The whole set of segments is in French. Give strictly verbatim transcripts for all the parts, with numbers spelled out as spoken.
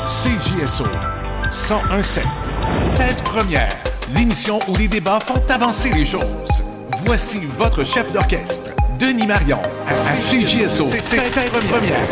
C J S O cent un sept. Tête première, l'émission où les débats font avancer les choses. Voici votre chef d'orchestre, Denis Marion, à C J S O. C'est Tête première.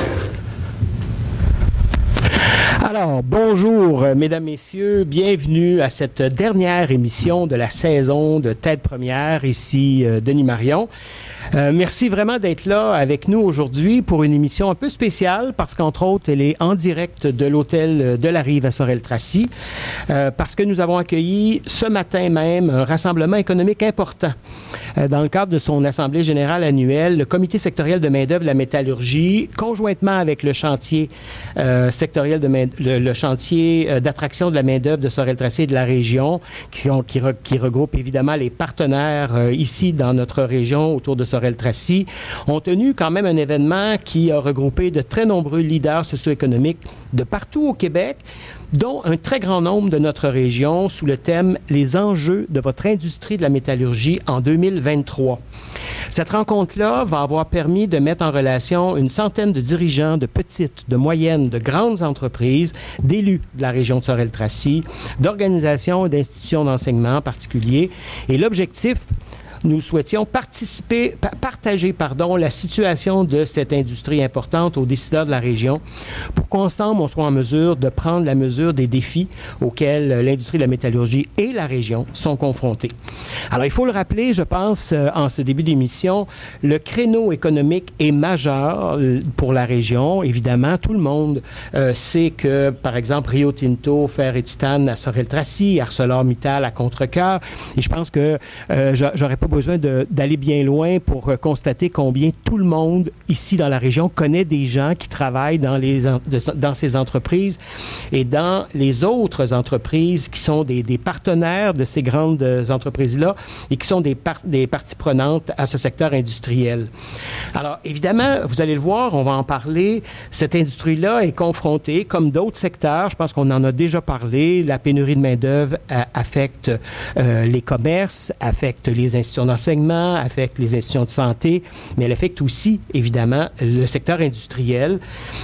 Alors, bonjour, mesdames, messieurs. Bienvenue à cette dernière émission de la saison de Tête première. Ici, euh, Denis Marion. Euh, merci vraiment d'être là avec nous aujourd'hui pour une émission un peu spéciale parce qu'entre autres, elle est en direct de l'hôtel de la Rive à Sorel-Tracy euh, parce que nous avons accueilli ce matin même un rassemblement économique important. Euh, dans le cadre de son assemblée générale annuelle, le comité sectoriel de main-d'œuvre de la métallurgie, conjointement avec le chantier euh, sectoriel de main, le, le chantier euh, d'attraction de la main-d'œuvre de Sorel-Tracy et de la région, qui, ont, qui, re, qui regroupe évidemment les partenaires euh, ici dans notre région autour de Sorel-Tracy, ont tenu quand même un événement qui a regroupé de très nombreux leaders socio-économiques de partout au Québec, dont un très grand nombre de notre région sous le thème « Les enjeux de votre industrie de la métallurgie en deux mille vingt-trois ». Cette rencontre-là va avoir permis de mettre en relation une centaine de dirigeants de petites, de moyennes, de grandes entreprises, d'élus de la région de Sorel-Tracy, d'organisations et d'institutions d'enseignement en particulier. Et l'objectif, nous souhaitions participer, pa- partager pardon, la situation de cette industrie importante aux décideurs de la région pour qu'ensemble, on soit en mesure de prendre la mesure des défis auxquels l'industrie de la métallurgie et la région sont confrontés. Alors, il faut le rappeler, je pense, euh, en ce début d'émission, le créneau économique est majeur euh, pour la région. Évidemment, tout le monde euh, sait que, par exemple, Rio Tinto, Fer et Titane à Sorel-Tracy, ArcelorMittal à Contrecœur, et je pense que euh, j'aurais pas besoin de, d'aller bien loin pour euh, constater combien tout le monde ici dans la région connaît des gens qui travaillent dans, les, en, de, dans ces entreprises et dans les autres entreprises qui sont des, des partenaires de ces grandes entreprises-là et qui sont des, par, des parties prenantes à ce secteur industriel. Alors, évidemment, vous allez le voir, on va en parler, cette industrie-là est confrontée, comme d'autres secteurs, je pense qu'on en a déjà parlé, la pénurie de main-d'œuvre euh, affecte euh, les commerces, affecte les institutions d'enseignement, affecte les institutions de santé, mais elle affecte aussi, évidemment, le secteur industriel.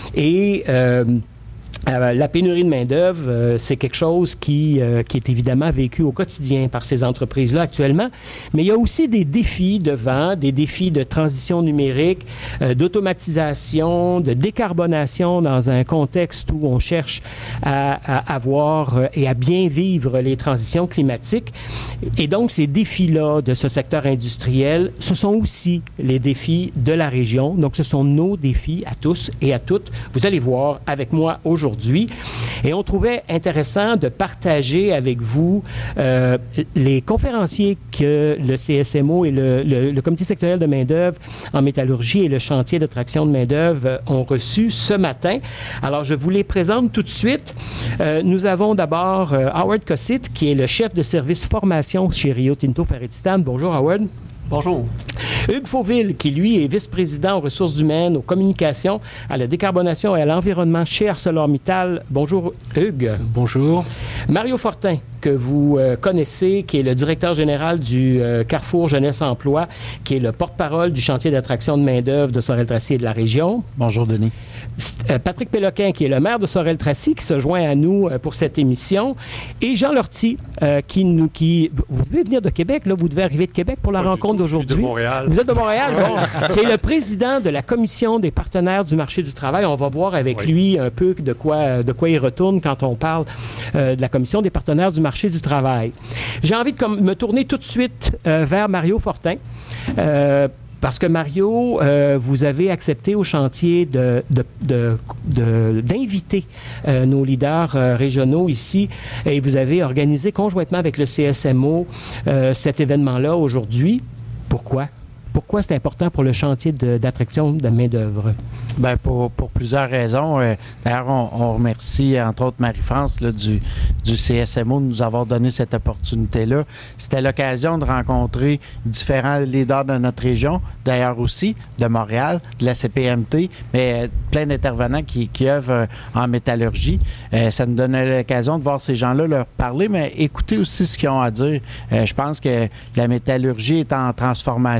Et euh, Euh, la pénurie de main-d'œuvre, euh, c'est quelque chose qui, euh, qui est évidemment vécu au quotidien par ces entreprises-là actuellement. Mais il y a aussi des défis devant, des défis de transition numérique, euh, d'automatisation, de décarbonation dans un contexte où on cherche à, à avoir euh, et à bien vivre les transitions climatiques. Et donc, ces défis-là de ce secteur industriel, ce sont aussi les défis de la région. Donc, ce sont nos défis à tous et à toutes. Vous allez voir avec moi aujourd'hui. Aujourd'hui. Et on trouvait intéressant de partager avec vous euh, les conférenciers que le C S M O et le, le, le Comité sectoriel de main-d'œuvre en métallurgie et le chantier d'attraction de main-d'œuvre ont reçus ce matin. Alors, je vous les présente tout de suite. Euh, nous avons d'abord euh, Howard Cossette, qui est le chef de service formation chez Rio Tinto Fer et Titane. Bonjour, Howard. Bonjour. Hugues Fauville, qui lui est vice-président aux ressources humaines, aux communications, à la décarbonation et à l'environnement chez ArcelorMittal. Bonjour, Hugues. Bonjour. Mario Fortin, que vous euh, connaissez, qui est le directeur général du euh, Carrefour Jeunesse Emploi, qui est le porte-parole du chantier d'attraction de main-d'œuvre de Sorel-Tracy et de la région. Bonjour, Denis. Euh, Patrick Péloquin, qui est le maire de Sorel-Tracy, qui se joint à nous euh, pour cette émission. Et Jean Lortie, euh, qui nous... Qui, vous devez venir de Québec, là, vous devez arriver de Québec pour la Pas rencontre d'aujourd'hui. Je suis de Montréal. Vous êtes de Montréal, bon, qui est le président de la commission des partenaires du marché du travail. On va voir avec oui. lui un peu de quoi, de quoi il retourne quand on parle euh, de la commission des partenaires du marché du travail. J'ai envie de comme, me tourner tout de suite euh, vers Mario Fortin. Euh, Parce que Mario, euh, vous avez accepté au chantier de, de, de, de, d'inviter euh, nos leaders euh, régionaux ici et vous avez organisé conjointement avec le C S M O euh, cet événement-là aujourd'hui. Pourquoi? Pourquoi c'est important pour le chantier de, d'attraction de main-d'œuvre? Bien, pour, pour plusieurs raisons. Euh, d'ailleurs, on, on remercie, entre autres, Marie-France là, du, du C S M O de nous avoir donné cette opportunité-là. C'était l'occasion de rencontrer différents leaders de notre région, d'ailleurs aussi, de Montréal, de la C P M T, mais euh, plein d'intervenants qui, qui œuvrent euh, en métallurgie. Euh, ça nous donnait l'occasion de voir ces gens-là leur parler, mais écouter aussi ce qu'ils ont à dire. Euh, je pense que la métallurgie est en transformation.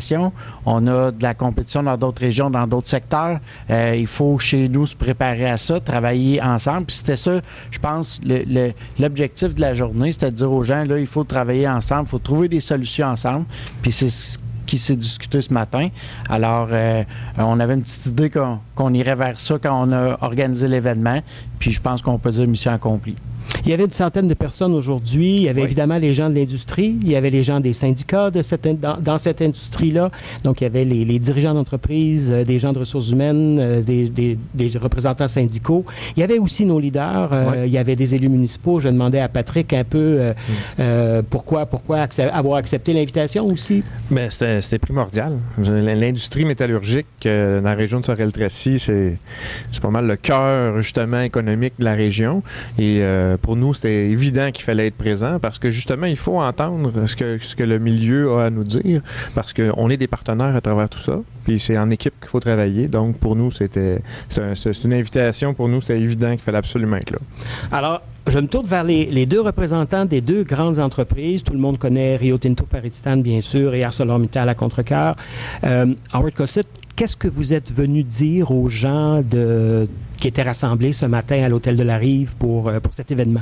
on a de la compétition dans d'autres régions, dans d'autres secteurs. Euh, il faut, chez nous, se préparer à ça, travailler ensemble. Puis c'était ça, je pense, le, le, l'objectif de la journée, c'était de dire aux gens, là, il faut travailler ensemble, il faut trouver des solutions ensemble. Puis c'est ce qui s'est discuté ce matin. Alors, euh, on avait une petite idée qu'on, qu'on irait vers ça quand on a organisé l'événement. Puis je pense qu'on peut dire mission accomplie. Il y avait une centaine de personnes aujourd'hui. Il y avait oui. évidemment les gens de l'industrie. Il y avait les gens des syndicats de cette, dans, dans cette industrie-là. Donc, il y avait les, les dirigeants d'entreprise, euh, des gens de ressources humaines, euh, des, des, des représentants syndicaux. Il y avait aussi nos leaders. Euh, oui. Il y avait des élus municipaux. Je demandais à Patrick un peu euh, mm. euh, pourquoi, pourquoi accep- avoir accepté l'invitation aussi. Bien, c'était, c'était primordial. L'industrie métallurgique euh, dans la région de Sorel-Tracy, c'est, c'est pas mal le cœur, justement, économique de la région. Et euh, pour nous, c'était évident qu'il fallait être présent parce que justement, il faut entendre ce que, ce que le milieu a à nous dire parce qu'on est des partenaires à travers tout ça. Puis c'est en équipe qu'il faut travailler. Donc pour nous, c'était c'est, un, c'est une invitation. Pour nous, c'était évident qu'il fallait absolument être là. Alors, je me tourne vers les, les deux représentants des deux grandes entreprises. Tout le monde connaît Rio Tinto Ferro-Titane, bien sûr, et ArcelorMittal à Contrecœur. Euh, Howard Cossette, qu'est-ce que vous êtes venu dire aux gens de, qui étaient rassemblés ce matin à l'Hôtel de la Rive pour, pour cet événement?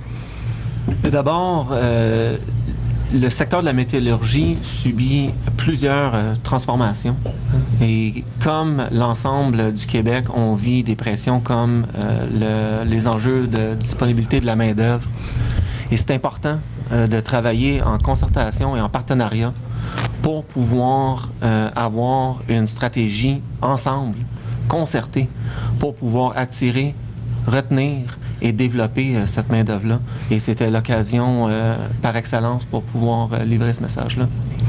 D'abord, euh, le secteur de la métallurgie subit plusieurs euh, transformations. Et comme l'ensemble du Québec, on vit des pressions comme euh, le, les enjeux de disponibilité de la main-d'œuvre. Et c'est important euh, de travailler en concertation et en partenariat pour pouvoir euh, avoir une stratégie ensemble, concertée, pour pouvoir attirer, retenir et développer euh, cette main-d'œuvre-là. Et c'était l'occasion euh, par excellence pour pouvoir euh, livrer ce message-là.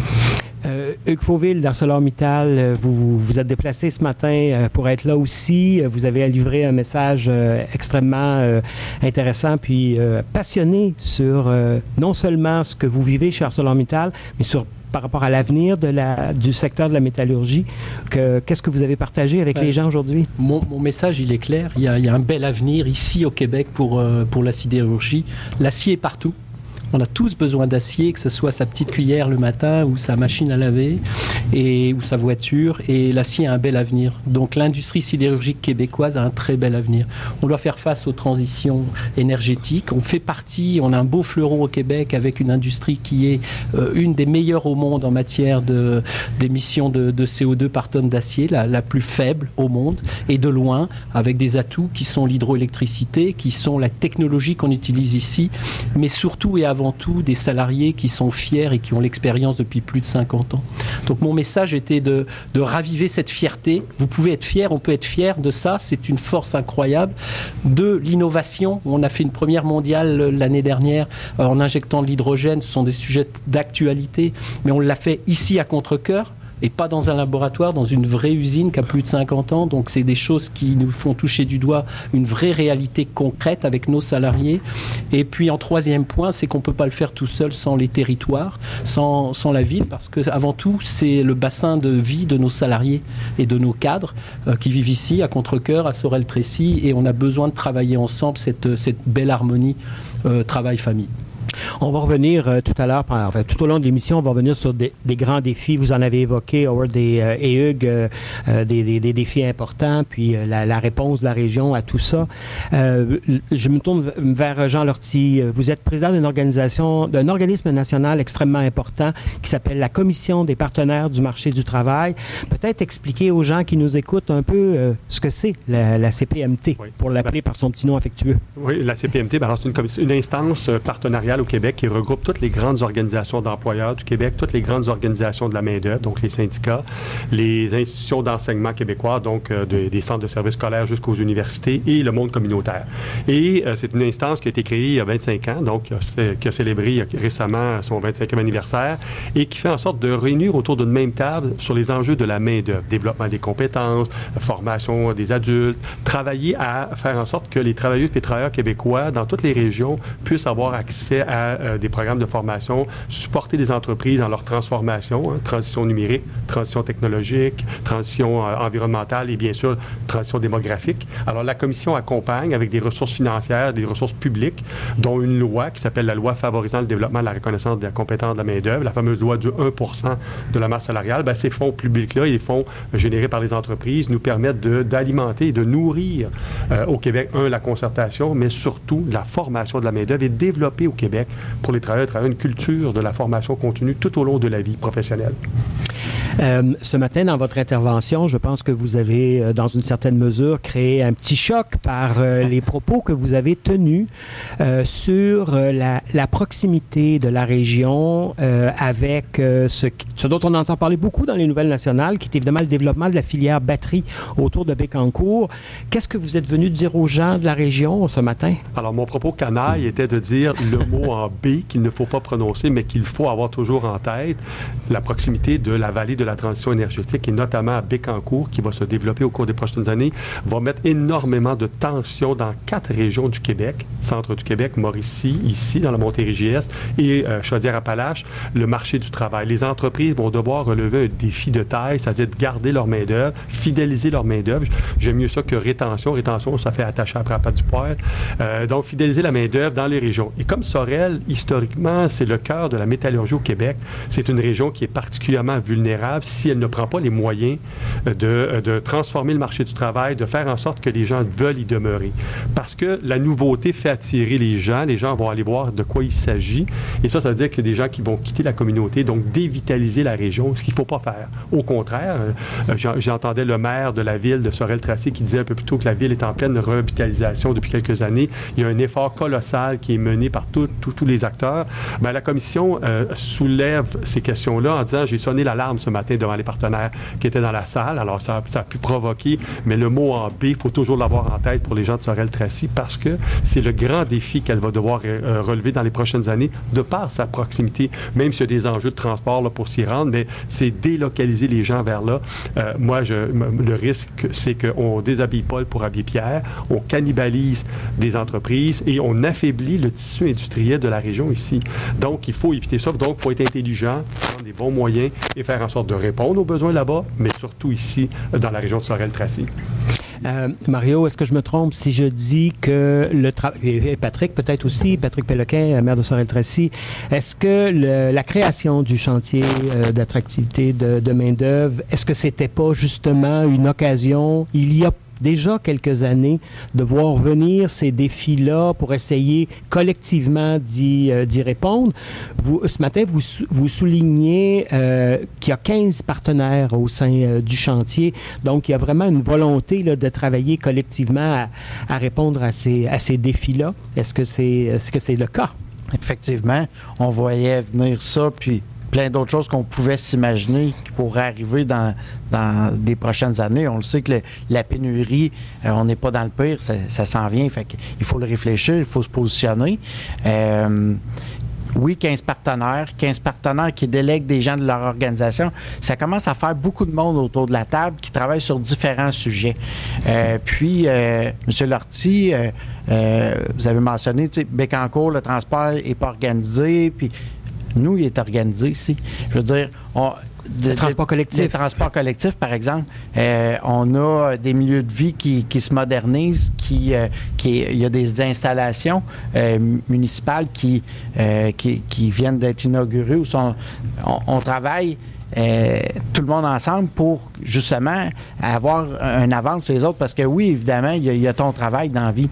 Euh, Hugues Fauville d'ArcelorMittal, vous vous êtes déplacé ce matin euh, pour être là aussi. Vous avez livré un message euh, extrêmement euh, intéressant puis euh, passionné sur euh, non seulement ce que vous vivez chez ArcelorMittal, mais sur par rapport à l'avenir de la, du secteur de la métallurgie. Que, qu'est-ce que vous avez partagé avec euh, les gens aujourd'hui? Mon, mon message, il est clair. Il y a, il y a un bel avenir ici au Québec pour, euh, pour la sidérurgie. L'acier est partout. On a tous besoin d'acier, que ce soit sa petite cuillère le matin ou sa machine à laver et, ou sa voiture. Et l'acier a un bel avenir. Donc l'industrie sidérurgique québécoise a un très bel avenir. On doit faire face aux transitions énergétiques. On fait partie, on a un beau fleuron au Québec avec une industrie qui est euh, une des meilleures au monde en matière de, d'émissions de, de C O deux par tonne d'acier, la, la plus faible au monde et de loin, avec des atouts qui sont l'hydroélectricité, qui sont la technologie qu'on utilise ici, mais surtout et avant tout des salariés qui sont fiers et qui ont l'expérience depuis plus de cinquante ans. Donc mon message était de, de raviver cette fierté. Vous pouvez être fier, on peut être fier de ça, c'est une force incroyable. De l'innovation, on a fait une première mondiale l'année dernière euh, en injectant de l'hydrogène, ce sont des sujets d'actualité, mais on l'a fait ici à Contrecœur. Et pas dans un laboratoire, dans une vraie usine qui a plus de cinquante ans. Donc, c'est des choses qui nous font toucher du doigt une vraie réalité concrète avec nos salariés. Et puis, en troisième point, c'est qu'on ne peut pas le faire tout seul sans les territoires, sans, sans la ville, parce que avant tout, c'est le bassin de vie de nos salariés et de nos cadres euh, qui vivent ici, à Contrecœur, à Sorel-Tracy, et on a besoin de travailler ensemble cette, cette belle harmonie euh, travail-famille. On va revenir euh, tout à l'heure, enfin, tout au long de l'émission, on va revenir sur des, des grands défis. Vous en avez évoqué, Howard et, euh, et Hugues, euh, euh, des, des, des défis importants, puis euh, la, la réponse de la région à tout ça. Euh, je me tourne vers Jean Lortie. Vous êtes président d'une organisation, d'un organisme national extrêmement important qui s'appelle la Commission des partenaires du marché du travail. Peut-être expliquer aux gens qui nous écoutent un peu euh, ce que c'est la, la C P M T, oui, pour l'appeler par son petit nom affectueux. Oui, la C P M T, ben alors c'est une, commission, une instance partenariale au Québec qui regroupe toutes les grandes organisations d'employeurs du Québec, toutes les grandes organisations de la main-d'œuvre, donc les syndicats, les institutions d'enseignement québécois, donc euh, de, des centres de services scolaires jusqu'aux universités et le monde communautaire. Et euh, c'est une instance qui a été créée il y a vingt-cinq ans, donc euh, qui a célébré récemment son vingt-cinquième anniversaire et qui fait en sorte de réunir autour d'une même table sur les enjeux de la main-d'œuvre, développement des compétences, formation des adultes, travailler à faire en sorte que les travailleuses et les travailleurs québécois dans toutes les régions puissent avoir accès à à euh, des programmes de formation, supporter les entreprises dans leur transformation, hein, transition numérique, transition technologique, transition euh, environnementale et bien sûr transition démographique. Alors la Commission accompagne avec des ressources financières, des ressources publiques, dont une loi qui s'appelle la loi favorisant le développement de la reconnaissance de la compétence de la main-d'œuvre, la fameuse loi du un pour cent de la masse salariale. Bien, ces fonds publics-là et les fonds générés par les entreprises nous permettent de, d'alimenter et de nourrir euh, au Québec, un, la concertation, mais surtout la formation de la main-d'œuvre et développer au Québec pour les travailleurs et travailleurs une culture de la formation continue tout au long de la vie professionnelle. Euh, ce matin, dans votre intervention, je pense que vous avez, euh, dans une certaine mesure, créé un petit choc par euh, les propos que vous avez tenus euh, sur euh, la, la proximité de la région euh, avec euh, ce, ce dont on entend parler beaucoup dans les nouvelles nationales, qui est évidemment le développement de la filière batterie autour de Bécancour. Qu'est-ce que vous êtes venu dire aux gens de la région ce matin? Alors, mon propos canaille était de dire le mot en B qu'il ne faut pas prononcer, mais qu'il faut avoir toujours en tête, la proximité de la vallée de la transition énergétique et notamment à Bécancour, qui va se développer au cours des prochaines années, va mettre énormément de tensions dans quatre régions du Québec, centre du Québec, Mauricie, ici, dans la Montérégie-Est et euh, Chaudière-Appalaches, le marché du travail. Les entreprises vont devoir relever un défi de taille, c'est-à-dire de garder leur main-d'œuvre, fidéliser leur main-d'œuvre. J'aime mieux ça que rétention. Rétention, ça fait attacher après à la patte du poêle. Euh, donc, fidéliser la main-d'œuvre dans les régions. Et comme Sorel, historiquement, c'est le cœur de la métallurgie au Québec, c'est une région qui est particulièrement vulnérable si elle ne prend pas les moyens de, de transformer le marché du travail, de faire en sorte que les gens veulent y demeurer. Parce que la nouveauté fait attirer les gens, les gens vont aller voir de quoi il s'agit, et ça, ça veut dire qu'il y a des gens qui vont quitter la communauté, donc dévitaliser la région, ce qu'il ne faut pas faire. Au contraire, euh, j'entendais le maire de la ville de Sorel-Tracy qui disait un peu plus tôt que la ville est en pleine revitalisation depuis quelques années. Il y a un effort colossal qui est mené par tous les acteurs. Bien, la commission euh, soulève ces questions-là en disant, j'ai sonné l'alarme ce matin devant les partenaires qui étaient dans la salle. Alors, ça, ça a pu provoquer, mais le mot en B, il faut toujours l'avoir en tête pour les gens de Sorel-Tracy parce que c'est le grand défi qu'elle va devoir euh, relever dans les prochaines années de par sa proximité, même s'il y a des enjeux de transport là, pour s'y rendre, mais c'est délocaliser les gens vers là. Euh, moi, je, le risque, c'est qu'on déshabille Paul pour habiller Pierre, on cannibalise des entreprises et on affaiblit le tissu industriel de la région ici. Donc, il faut éviter ça. Donc, il faut être intelligent, prendre des bons moyens et faire en sorte de répondre aux besoins là-bas, mais surtout ici, dans la région de Sorel-Tracy. Euh, Mario, est-ce que je me trompe si je dis que le travail... Et Patrick, peut-être aussi, Patrick Péloquin, maire de Sorel-Tracy, est-ce que le, la création du chantier euh, d'attractivité de, de main-d'œuvre, est-ce que c'était pas justement une occasion, il y a déjà quelques années, de voir venir ces défis-là pour essayer collectivement d'y, euh, d'y répondre? Vous, ce matin, vous, vous soulignez euh, qu'il y a quinze partenaires au sein euh, du chantier. Donc, il y a vraiment une volonté là, de travailler collectivement à, à répondre à ces, à ces défis-là. Est-ce que c'est, est-ce que c'est le cas? Effectivement, on voyait venir ça, puis plein d'autres choses qu'on pouvait s'imaginer qui pourraient arriver dans, dans les prochaines années. On le sait que le, la pénurie, euh, on n'est pas dans le pire, ça, ça s'en vient. Fait qu'il faut le réfléchir, il faut se positionner. Euh, oui, quinze partenaires, quinze partenaires qui délèguent des gens de leur organisation. Ça commence à faire beaucoup de monde autour de la table qui travaille sur différents sujets. Euh, puis, euh, M. Lortie, euh, euh, vous avez mentionné, tu sais, Bécancour, le transport n'est pas organisé, puis nous, il est organisé ici. Je veux dire, on, de, le transport collectif. Le transport collectif, par exemple. Euh, on a des milieux de vie qui, qui se modernisent, qui, euh, qui, il y a des installations euh, municipales qui, euh, qui, qui viennent d'être inaugurées. Où sont, on, on travaille euh, tout le monde ensemble pour, justement, avoir un avance sur les autres. Parce que oui, évidemment, il y a, il y a ton travail dans la vie.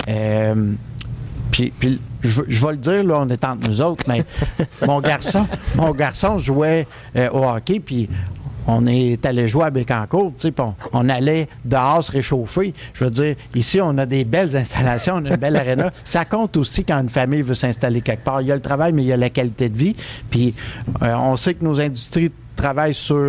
Euh, Puis, puis je, je vais le dire, là, on est entre nous autres, mais mon garçon, mon garçon jouait euh, au hockey, puis on est allé jouer à Bécancour, tu sais, puis on, on allait dehors se réchauffer. Je veux dire, ici, on a des belles installations, on a une belle aréna. Ça compte aussi quand une famille veut s'installer quelque part. Il y a le travail, mais il y a la qualité de vie. Puis, euh, on sait que nos industries travaillent sur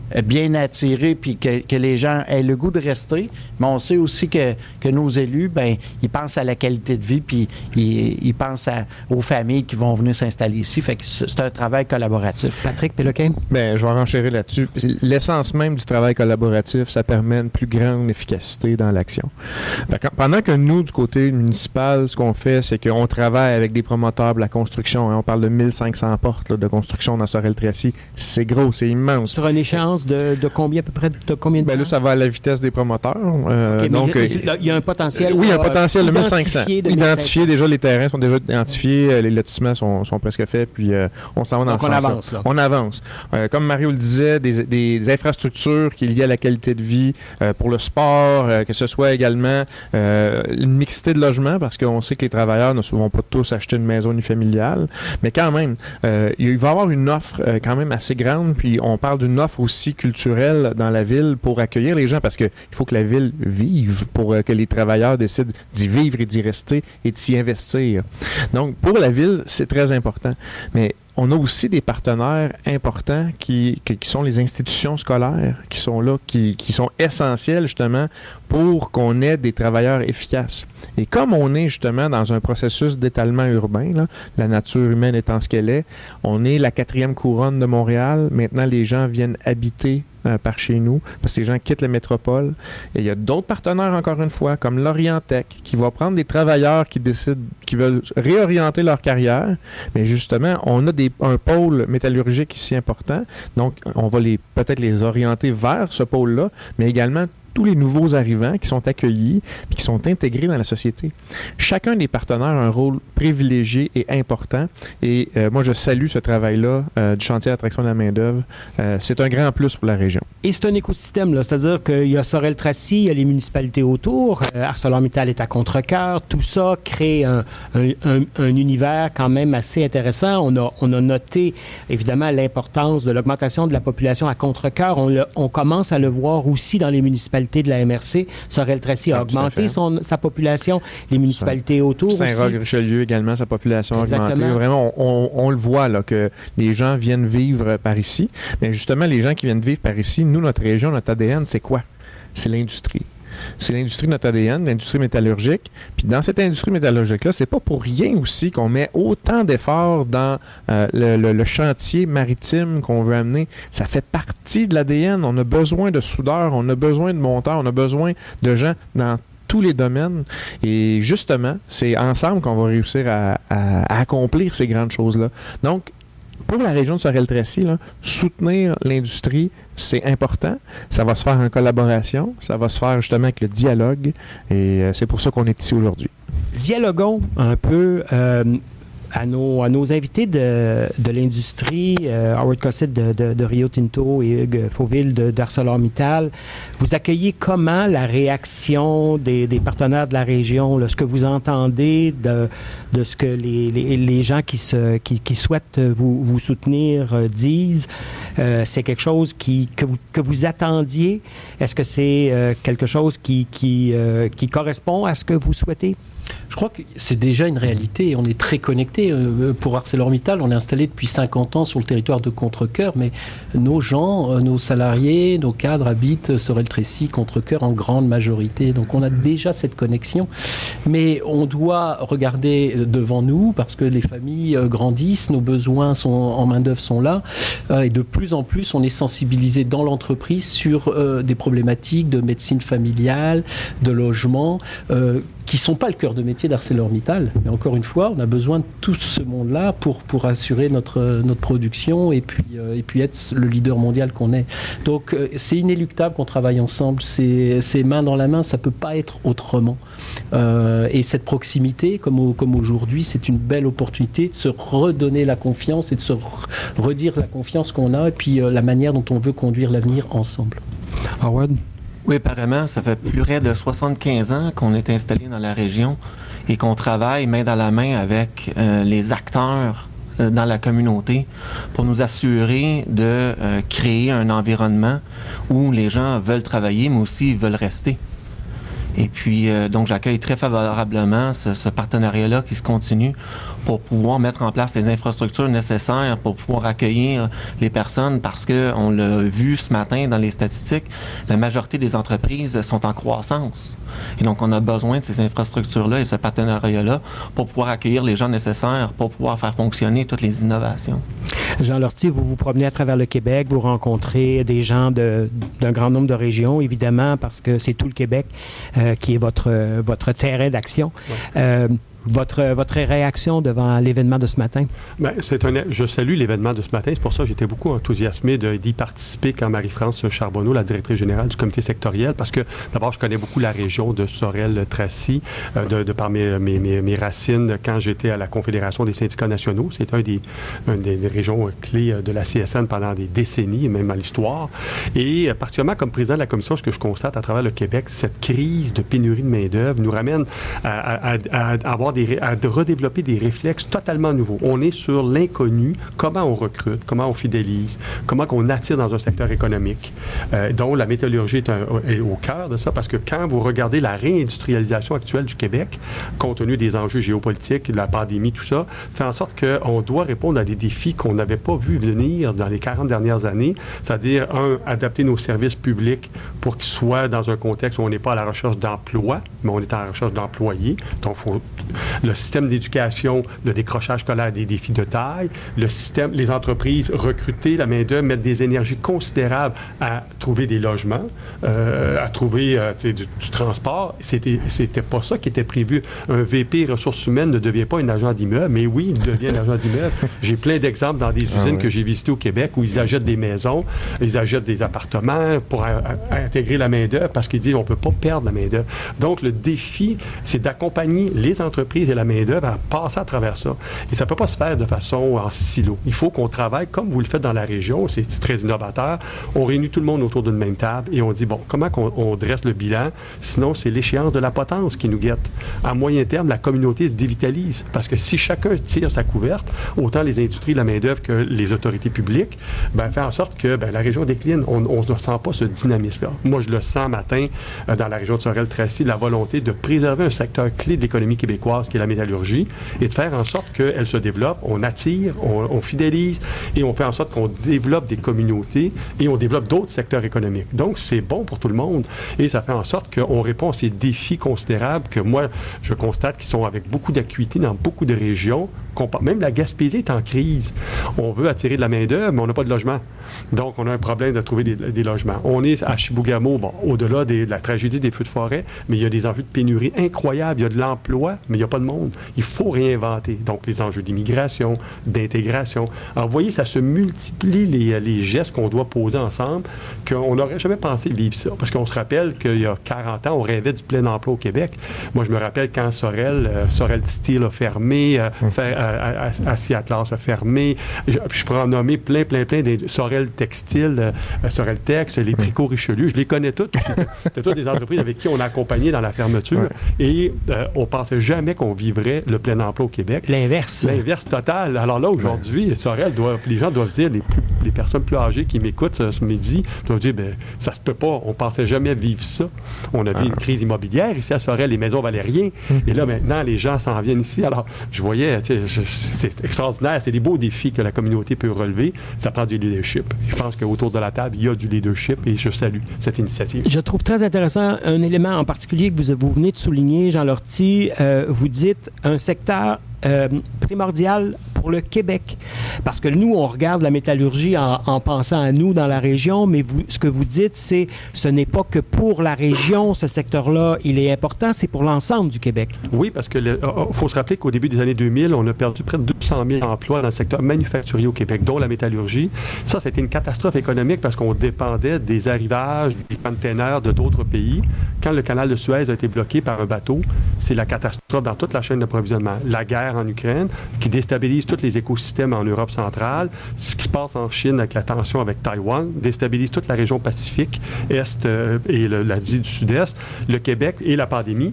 bien attirer puis que, que les gens aient le goût de rester. Mais on sait aussi que, que nos élus, ben, ils pensent à la qualité de vie puis ils, ils pensent à, aux familles qui vont venir s'installer ici. Fait que c'est un travail collaboratif. Patrick Péloquin? Bien, je vais renchérir là-dessus. L'essence même du travail collaboratif, ça permet une plus grande efficacité dans l'action. Pendant que nous, du côté municipal, ce qu'on fait, c'est qu'on travaille avec des promoteurs de la construction. Hein, on parle de mille cinq cents portes là, de construction dans Sorel-Tracy. C'est gros, c'est immense. Sur une échéance de, de combien à peu près? De combien de ben temps? Là, ça va à la vitesse des promoteurs. Euh, okay, donc, il y a un potentiel. Oui, il y a un potentiel de mille cinq cents. De Identifié, déjà, les terrains sont déjà identifiés, les lotissements sont, sont presque faits, puis euh, on s'en va dans donc ce on sens-là. avance. Là. On avance. Euh, comme Mario le disait, des, des infrastructures qui est liée à la qualité de vie euh, pour le sport, euh, que ce soit également euh, une mixité de logements, parce qu'on sait que les travailleurs ne vont pas tous acheter une maison unifamiliale, mais quand même, euh, il va y avoir une offre euh, quand même assez grande, puis on parle d'une offre aussi culturelle dans la ville pour accueillir les gens, parce qu'il faut que la ville vive pour euh, que les travailleurs décident d'y vivre et d'y rester et de s'y investir. Donc, pour la ville, c'est très important. Mais on a aussi des partenaires importants qui, qui, qui sont les institutions scolaires, qui sont là, qui, qui sont essentielles justement pour qu'on ait des travailleurs efficaces. Et comme on est justement dans un processus d'étalement urbain, là, la nature humaine étant ce qu'elle est, on est la quatrième couronne de Montréal. Maintenant, les gens viennent habiter Euh, par chez nous, parce que les gens quittent la métropole. Et il y a d'autres partenaires, encore une fois, comme l'Orientec, qui va prendre des travailleurs qui décident, qui veulent réorienter leur carrière. Mais justement, on a des, un pôle métallurgique ici important, donc on va les peut-être les orienter vers ce pôle-là, mais également tous les nouveaux arrivants qui sont accueillis et qui sont intégrés dans la société. Chacun des partenaires a un rôle privilégié et important. Et euh, moi, je salue ce travail-là euh, du chantier d'attraction de la main-d'œuvre. Euh, c'est un grand plus pour la région. Et c'est un écosystème, là, c'est-à-dire qu'il y a Sorel-Tracy, il y a les municipalités autour, euh, ArcelorMittal est à Contrecœur, tout ça crée un, un, un, un univers quand même assez intéressant. On a, on a noté, évidemment, l'importance de l'augmentation de la population à Contrecœur. On, le, on commence à le voir aussi dans les municipalités de la M R C. Sorel-Tracy a ah, augmenté son, sa population, les municipalités autour aussi. Saint-Roch-Richelieu également, sa population a augmenté. Vraiment, on, on, on le voit, là, que les gens viennent vivre par ici. Mais justement, les gens qui viennent vivre par ici, nous, notre région, notre A D N, c'est quoi? C'est l'industrie. C'est l'industrie de notre A D N, l'industrie métallurgique. Puis dans cette industrie métallurgique-là, c'est pas pour rien aussi qu'on met autant d'efforts dans euh, le, le, le chantier maritime qu'on veut amener. Ça fait partie de l'A D N. On a besoin de soudeurs, on a besoin de monteurs, on a besoin de gens dans tous les domaines. Et justement, c'est ensemble qu'on va réussir à, à, à accomplir ces grandes choses-là. Donc, pour la région de Sorel-Tracy, là, soutenir l'industrie, c'est important. Ça va se faire en collaboration. Ça va se faire justement avec le dialogue. Et euh, c'est pour ça qu'on est ici aujourd'hui. Dialoguons un peu euh, à, nos, à nos invités de, de l'industrie, euh, Howard Cossett de, de, de Rio Tinto et Hugues Fauville de, d'ArcelorMittal. Vous accueillez comment la réaction des, des partenaires de la région, là, ce que vous entendez de, de ce que les, les, les gens qui, se, qui, qui souhaitent vous, vous soutenir euh, disent? Euh, c'est quelque chose qui, que, vous, que vous attendiez? Est-ce que c'est euh, quelque chose qui, qui, euh, qui correspond à ce que vous souhaitez? Je crois que c'est déjà une réalité. On est très connectés. Pour ArcelorMittal, on est installé depuis cinquante ans sur le territoire de Contrecœur, mais nos gens, nos salariés, nos cadres habitent Sorel-Tracy, Contrecœur en grande majorité. Donc on a déjà cette connexion. Mais on doit regarder devant nous parce que les familles grandissent, nos besoins sont, en main-d'œuvre sont là. Et de plus en plus, on est sensibilisé dans l'entreprise sur euh, des problématiques de médecine familiale, de logement, euh, qui ne sont pas le cœur de métier d'ArcelorMittal. Mais encore une fois, on a besoin de tout ce monde-là pour, pour assurer notre, notre production et puis, euh, et puis être le leader mondial qu'on est. Donc euh, c'est inéluctable qu'on travaille ensemble. C'est, c'est main dans la main, ça ne peut pas être autrement. Euh, et cette proximité, comme, au, comme aujourd'hui, c'est une belle opportunité de se redonner la confiance et de se re- redire la confiance qu'on a et puis euh, la manière dont on veut conduire l'avenir ensemble. Howard? Oui, apparemment, ça fait plus près de soixante-quinze ans qu'on est installé dans la région et qu'on travaille main dans la main avec euh, les acteurs euh, dans la communauté pour nous assurer de euh, créer un environnement où les gens veulent travailler, mais aussi veulent rester. Et puis, euh, donc, j'accueille très favorablement ce, ce partenariat-là qui se continue pour pouvoir mettre en place les infrastructures nécessaires pour pouvoir accueillir les personnes parce que on l'a vu ce matin dans les statistiques, la majorité des entreprises sont en croissance. Et donc, on a besoin de ces infrastructures-là et ce partenariat-là pour pouvoir accueillir les gens nécessaires pour pouvoir faire fonctionner toutes les innovations. Jean Lortie, vous vous promenez à travers le Québec, vous rencontrez des gens de, d'un grand nombre de régions, évidemment, parce que c'est tout le Québec euh, qui est votre, votre terrain d'action. Ouais. Euh, Votre, votre réaction devant l'événement de ce matin? Bien, c'est un, je salue l'événement de ce matin. C'est pour ça que j'étais beaucoup enthousiasmé de, d'y participer quand Marie-France Charbonneau, la directrice générale du comité sectoriel, parce que d'abord, je connais beaucoup la région de Sorel-Tracy, euh, de, de par mes, mes, mes, mes racines quand j'étais à la Confédération des syndicats nationaux. C'est un des, une des régions clés de la C S N pendant des décennies, même à l'histoire. Et particulièrement comme président de la commission, ce que je constate à travers le Québec, cette crise de pénurie de main-d'œuvre nous ramène à, à, à, à avoir Des, à redévelopper des réflexes totalement nouveaux. On est sur l'inconnu, comment on recrute, comment on fidélise, comment on attire dans un secteur économique, euh, dont la métallurgie est, un, est au cœur de ça, parce que quand vous regardez la réindustrialisation actuelle du Québec, compte tenu des enjeux géopolitiques, de la pandémie, tout ça, fait en sorte qu'on doit répondre à des défis qu'on n'avait pas vu venir dans les quarante dernières années, c'est-à-dire, un, adapter nos services publics pour qu'ils soient dans un contexte où on n'est pas à la recherche d'emploi, mais on est à la recherche d'employés. Donc, il faut le système d'éducation, le décrochage scolaire, des défis de taille, le système, les entreprises recruter la main-d'œuvre, mettre des énergies considérables à trouver des logements, euh, à trouver euh, du, du transport. C'était, c'était pas ça qui était prévu. Un V P ressources humaines ne devient pas un agent d'immeuble, mais oui, il devient un agent d'immeuble. J'ai plein d'exemples dans des usines ah ouais. que j'ai visitées au Québec où ils achètent des maisons, ils achètent des appartements pour a, a, intégrer la main-d'œuvre parce qu'ils disent on peut pas perdre la main-d'œuvre. Donc, le défi, c'est d'accompagner les entreprises et la main-d'œuvre à passer à travers ça. Et ça ne peut pas se faire de façon en silo. Il faut qu'on travaille comme vous le faites dans la région. C'est très innovateur. On réunit tout le monde autour d'une même table et on dit, bon, comment qu'on, on dresse le bilan? Sinon, c'est l'échéance de la potence qui nous guette. À moyen terme, la communauté se dévitalise. Parce que si chacun tire sa couverte, autant les industries de la main-d'œuvre que les autorités publiques, ben, fait en sorte que ben, la région décline. On ne ressent pas ce dynamisme-là. Moi, je le sens matin euh, dans la région de Sorel-Tracy, la volonté de préserver un secteur clé de l'économie québécoise qui est la métallurgie, et de faire en sorte qu'elle se développe, on attire, on, on fidélise, et on fait en sorte qu'on développe des communautés, et on développe d'autres secteurs économiques. Donc, c'est bon pour tout le monde, et ça fait en sorte qu'on répond à ces défis considérables que moi, je constate qui sont avec beaucoup d'acuité dans beaucoup de régions. Même la Gaspésie est en crise. On veut attirer de la main-d'œuvre, mais on n'a pas de logement. Donc, on a un problème de trouver des, des logements. On est à Chibougamau, bon, au-delà des, de la tragédie des feux de forêt, mais il y a des enjeux de pénurie incroyables. Il y a de l'emploi, mais il n'y a pas de monde. Il faut réinventer. Donc, les enjeux d'immigration, d'intégration. Alors, vous voyez, ça se multiplie les, les gestes qu'on doit poser ensemble, qu'on n'aurait jamais pensé vivre ça. Parce qu'on se rappelle qu'il y a quarante ans, on rêvait du plein emploi au Québec. Moi, je me rappelle quand Sorel, euh, Sorel Steel a fermé, euh, mmh. fait, euh, Acier Atlas a fermé. Je, je pourrais en nommer plein, plein, plein des Sorel Textile, euh, Sorel Tex, les Tricots Richelieu. Je les connais toutes. C'était toutes des entreprises avec qui on a accompagné dans la fermeture. Ouais. Et euh, on pensait jamais qu'on vivrait le plein emploi au Québec. L'inverse. L'inverse total. Alors là, aujourd'hui, ouais. Sorel doit, les gens doivent dire, les, plus, les personnes plus âgées qui m'écoutent ce, ce midi, doivent dire, ben, ça se peut pas. On pensait jamais vivre ça. On a vu ah. une crise immobilière ici à Sorel. Les maisons valaient rien. Hum. Et là, maintenant, les gens s'en viennent ici. Alors, je voyais, tu sais, c'est extraordinaire. C'est des beaux défis que la communauté peut relever. Ça prend du leadership. Je pense qu'autour de la table, il y a du leadership et je salue cette initiative. Je trouve très intéressant un élément en particulier que vous, vous venez de souligner, Jean Lortie. Euh, vous dites un secteur euh, primordial pour le Québec. Parce que nous, on regarde la métallurgie en, en pensant à nous dans la région, mais vous, ce que vous dites, c'est ce n'est pas que pour la région, ce secteur-là, il est important, c'est pour l'ensemble du Québec. Oui, parce que le, oh, faut se rappeler qu'au début des années deux mille, on a perdu près de deux cent mille emplois dans le secteur manufacturier au Québec, dont la métallurgie. Ça, c'était une catastrophe économique parce qu'on dépendait des arrivages, des containers de d'autres pays. Quand le canal de Suez a été bloqué par un bateau, c'est la catastrophe dans toute la chaîne d'approvisionnement. La guerre en Ukraine, qui déstabilise tous les écosystèmes en Europe centrale, ce qui se passe en Chine avec la tension avec Taïwan, déstabilise toute la région Pacifique, Est euh, et le, l'Asie du Sud-Est, le Québec et la pandémie.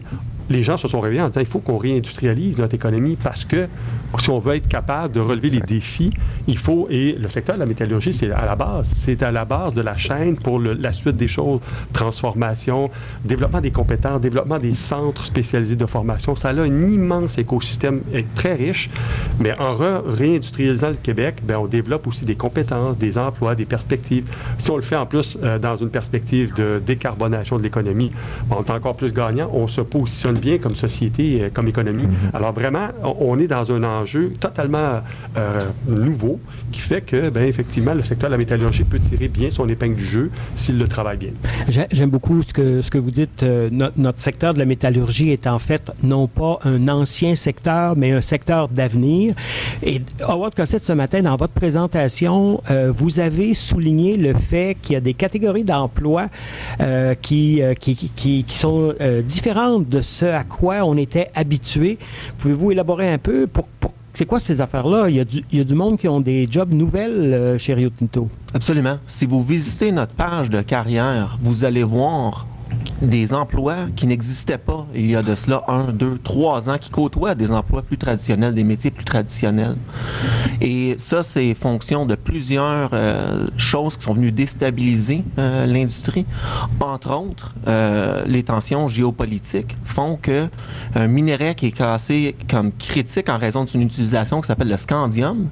les gens se sont réveillés en disant il faut qu'on réindustrialise notre économie parce que si on veut être capable de relever les défis, il faut, et le secteur de la métallurgie, c'est à la base, c'est à la base de la chaîne pour le, la suite des choses, transformation, développement des compétences, développement des centres spécialisés de formation. Ça a un immense écosystème très riche, mais en re- réindustrialisant le Québec, bien, on développe aussi des compétences, des emplois, des perspectives. Si on le fait en plus euh, dans une perspective de décarbonation de l'économie, on est encore plus gagnant, on se positionne bien comme société, euh, comme économie. Mm-hmm. Alors vraiment, on, on est dans un enjeu totalement euh, nouveau qui fait que, bien, effectivement, le secteur de la métallurgie peut tirer bien son épingle du jeu s'il le travaille bien. J'aime beaucoup ce que, ce que vous dites. Euh, no, notre secteur de la métallurgie est en fait non pas un ancien secteur, mais un secteur d'avenir. Et Howard Cossette, ce matin, dans votre présentation, euh, vous avez souligné le fait qu'il y a des catégories d'emplois euh, qui, euh, qui, qui, qui sont euh, différentes de ce à quoi on était habitué. Pouvez-vous élaborer un peu pour, pour c'est quoi ces affaires-là? Il y a du, il y a du monde qui ont des jobs nouvelles euh, chez Rio Tinto. Absolument. Si vous visitez notre page de carrière, vous allez voir des emplois qui n'existaient pas il y a de cela un, deux, trois ans, qui côtoient des emplois plus traditionnels, des métiers plus traditionnels. Et ça, c'est fonction de plusieurs euh, choses qui sont venues déstabiliser euh, l'industrie. Entre autres, euh, les tensions géopolitiques font que un minerai qui est classé comme critique en raison d'une utilisation qui s'appelle le scandium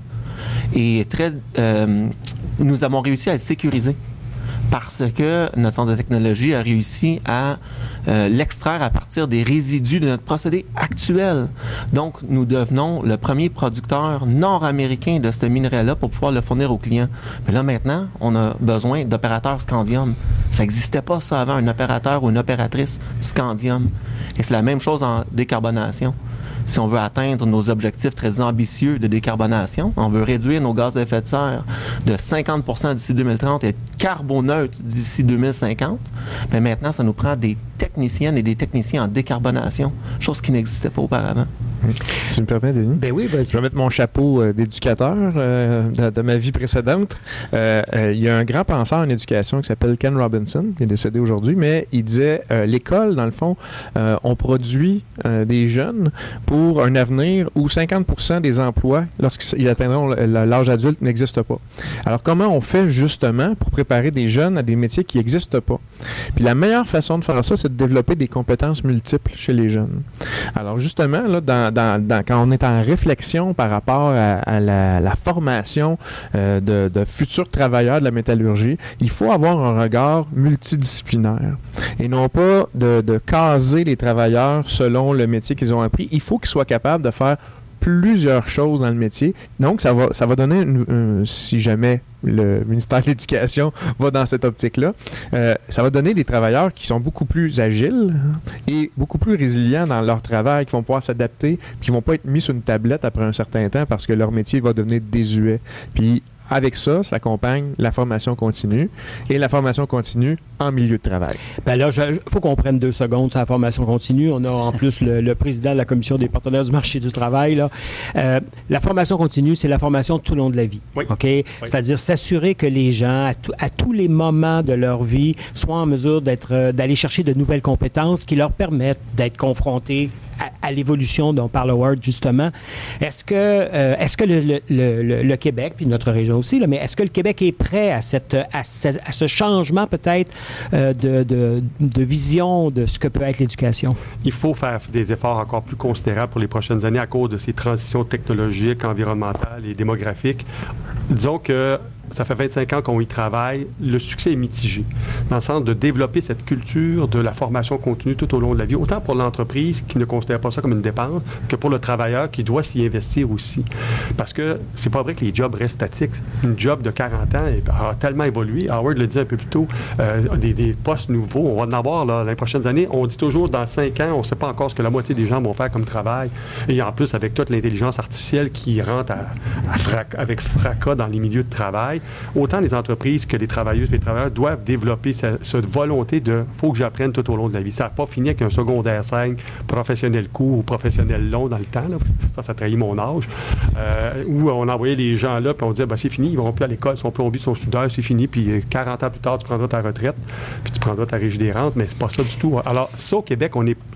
est très... Euh, nous avons réussi à le sécuriser, parce que notre centre de technologie a réussi à euh, l'extraire à partir des résidus de notre procédé actuel. Donc, nous devenons le premier producteur nord-américain de ce minerai-là pour pouvoir le fournir aux clients. Mais là, maintenant, on a besoin d'opérateurs scandium. Ça n'existait pas, ça, avant, un opérateur ou une opératrice scandium. Et c'est la même chose en décarbonation. Si on veut atteindre nos objectifs très ambitieux de décarbonation, on veut réduire nos gaz à effet de serre de cinquante pour cent d'ici deux mille trente et être carboneutre d'ici deux mille cinquante, mais maintenant, ça nous prend des techniciennes et des techniciens en décarbonation, chose qui n'existait pas auparavant. Si tu me permets, Denis. Ben oui, vas-y. Je vais mettre mon chapeau euh, d'éducateur euh, de, de ma vie précédente. Euh, euh, il y a un grand penseur en éducation qui s'appelle Ken Robinson, qui est décédé aujourd'hui, mais il disait euh, l'école, dans le fond, euh, on produit euh, des jeunes pour un avenir où cinquante pour cent des emplois, lorsqu'ils atteindront l'âge adulte, n'existent pas. Alors, comment on fait justement pour préparer des jeunes à des métiers qui n'existent pas? Puis la meilleure façon de faire ça, c'est de développer des compétences multiples chez les jeunes. Alors, justement, là, dans Dans, dans, quand on est en réflexion par rapport à, à la, la formation euh, de, de futurs travailleurs de la métallurgie, il faut avoir un regard multidisciplinaire et non pas de, de caser les travailleurs selon le métier qu'ils ont appris. Il faut qu'ils soient capables de faire plusieurs choses dans le métier. Donc, ça va, ça va donner, une, une, si jamais le ministère de l'Éducation va dans cette optique-là, euh, ça va donner des travailleurs qui sont beaucoup plus agiles et beaucoup plus résilients dans leur travail, qui vont pouvoir s'adapter, qui ne vont pas être mis sur une tablette après un certain temps parce que leur métier va devenir désuet. Puis, avec ça, ça accompagne la formation continue et la formation continue en milieu de travail. Bien là, il faut qu'on prenne deux secondes sur la formation continue. On a en plus le, le président de la Commission des partenaires du marché du travail. Là. Euh, la formation continue, c'est la formation tout au long de la vie. Oui. OK? Oui. C'est-à-dire s'assurer que les gens, à, tout, à tous les moments de leur vie, soient en mesure d'être, euh, d'aller chercher de nouvelles compétences qui leur permettent d'être confrontés à, à l'évolution dont parle Howard, justement. Est-ce que, euh, est-ce que le, le, le, le Québec, puis notre région aussi, là, mais est-ce que le Québec est prêt à, cette, à, cette, à ce changement peut-être euh, de, de, de vision de ce que peut être l'éducation? Il faut faire des efforts encore plus considérables pour les prochaines années à cause de ces transitions technologiques, environnementales et démographiques. Disons que ça fait vingt-cinq ans qu'on y travaille. Le succès est mitigé, dans le sens de développer cette culture de la formation continue tout au long de la vie, autant pour l'entreprise qui ne considère pas ça comme une dépense, que pour le travailleur qui doit s'y investir aussi. Parce que c'est pas vrai que les jobs restent statiques. Une job de quarante ans a tellement évolué. Howard le dit un peu plus tôt, euh, des, des postes nouveaux, on va en avoir là, dans les prochaines années. On dit toujours, dans cinq ans, on ne sait pas encore ce que la moitié des gens vont faire comme travail. Et en plus, avec toute l'intelligence artificielle qui rentre à, à frac, avec fracas dans les milieux de travail, autant les entreprises que les travailleuses et les travailleurs doivent développer cette, cette volonté de « faut que j'apprenne tout au long de la vie ». Ça n'a pas fini avec un secondaire cinq, professionnel court ou professionnel long dans le temps. Là. Ça, ça trahit mon âge. Euh, où on envoyait les gens là, puis on disait ben, « c'est fini, ils vont plus à l'école, ils sont plombés, ils sont soudeurs, c'est fini, puis quarante ans plus tard, tu prendras ta retraite, puis tu prendras ta régie des rentes », mais c'est pas ça du tout. Alors ça, au Québec, on est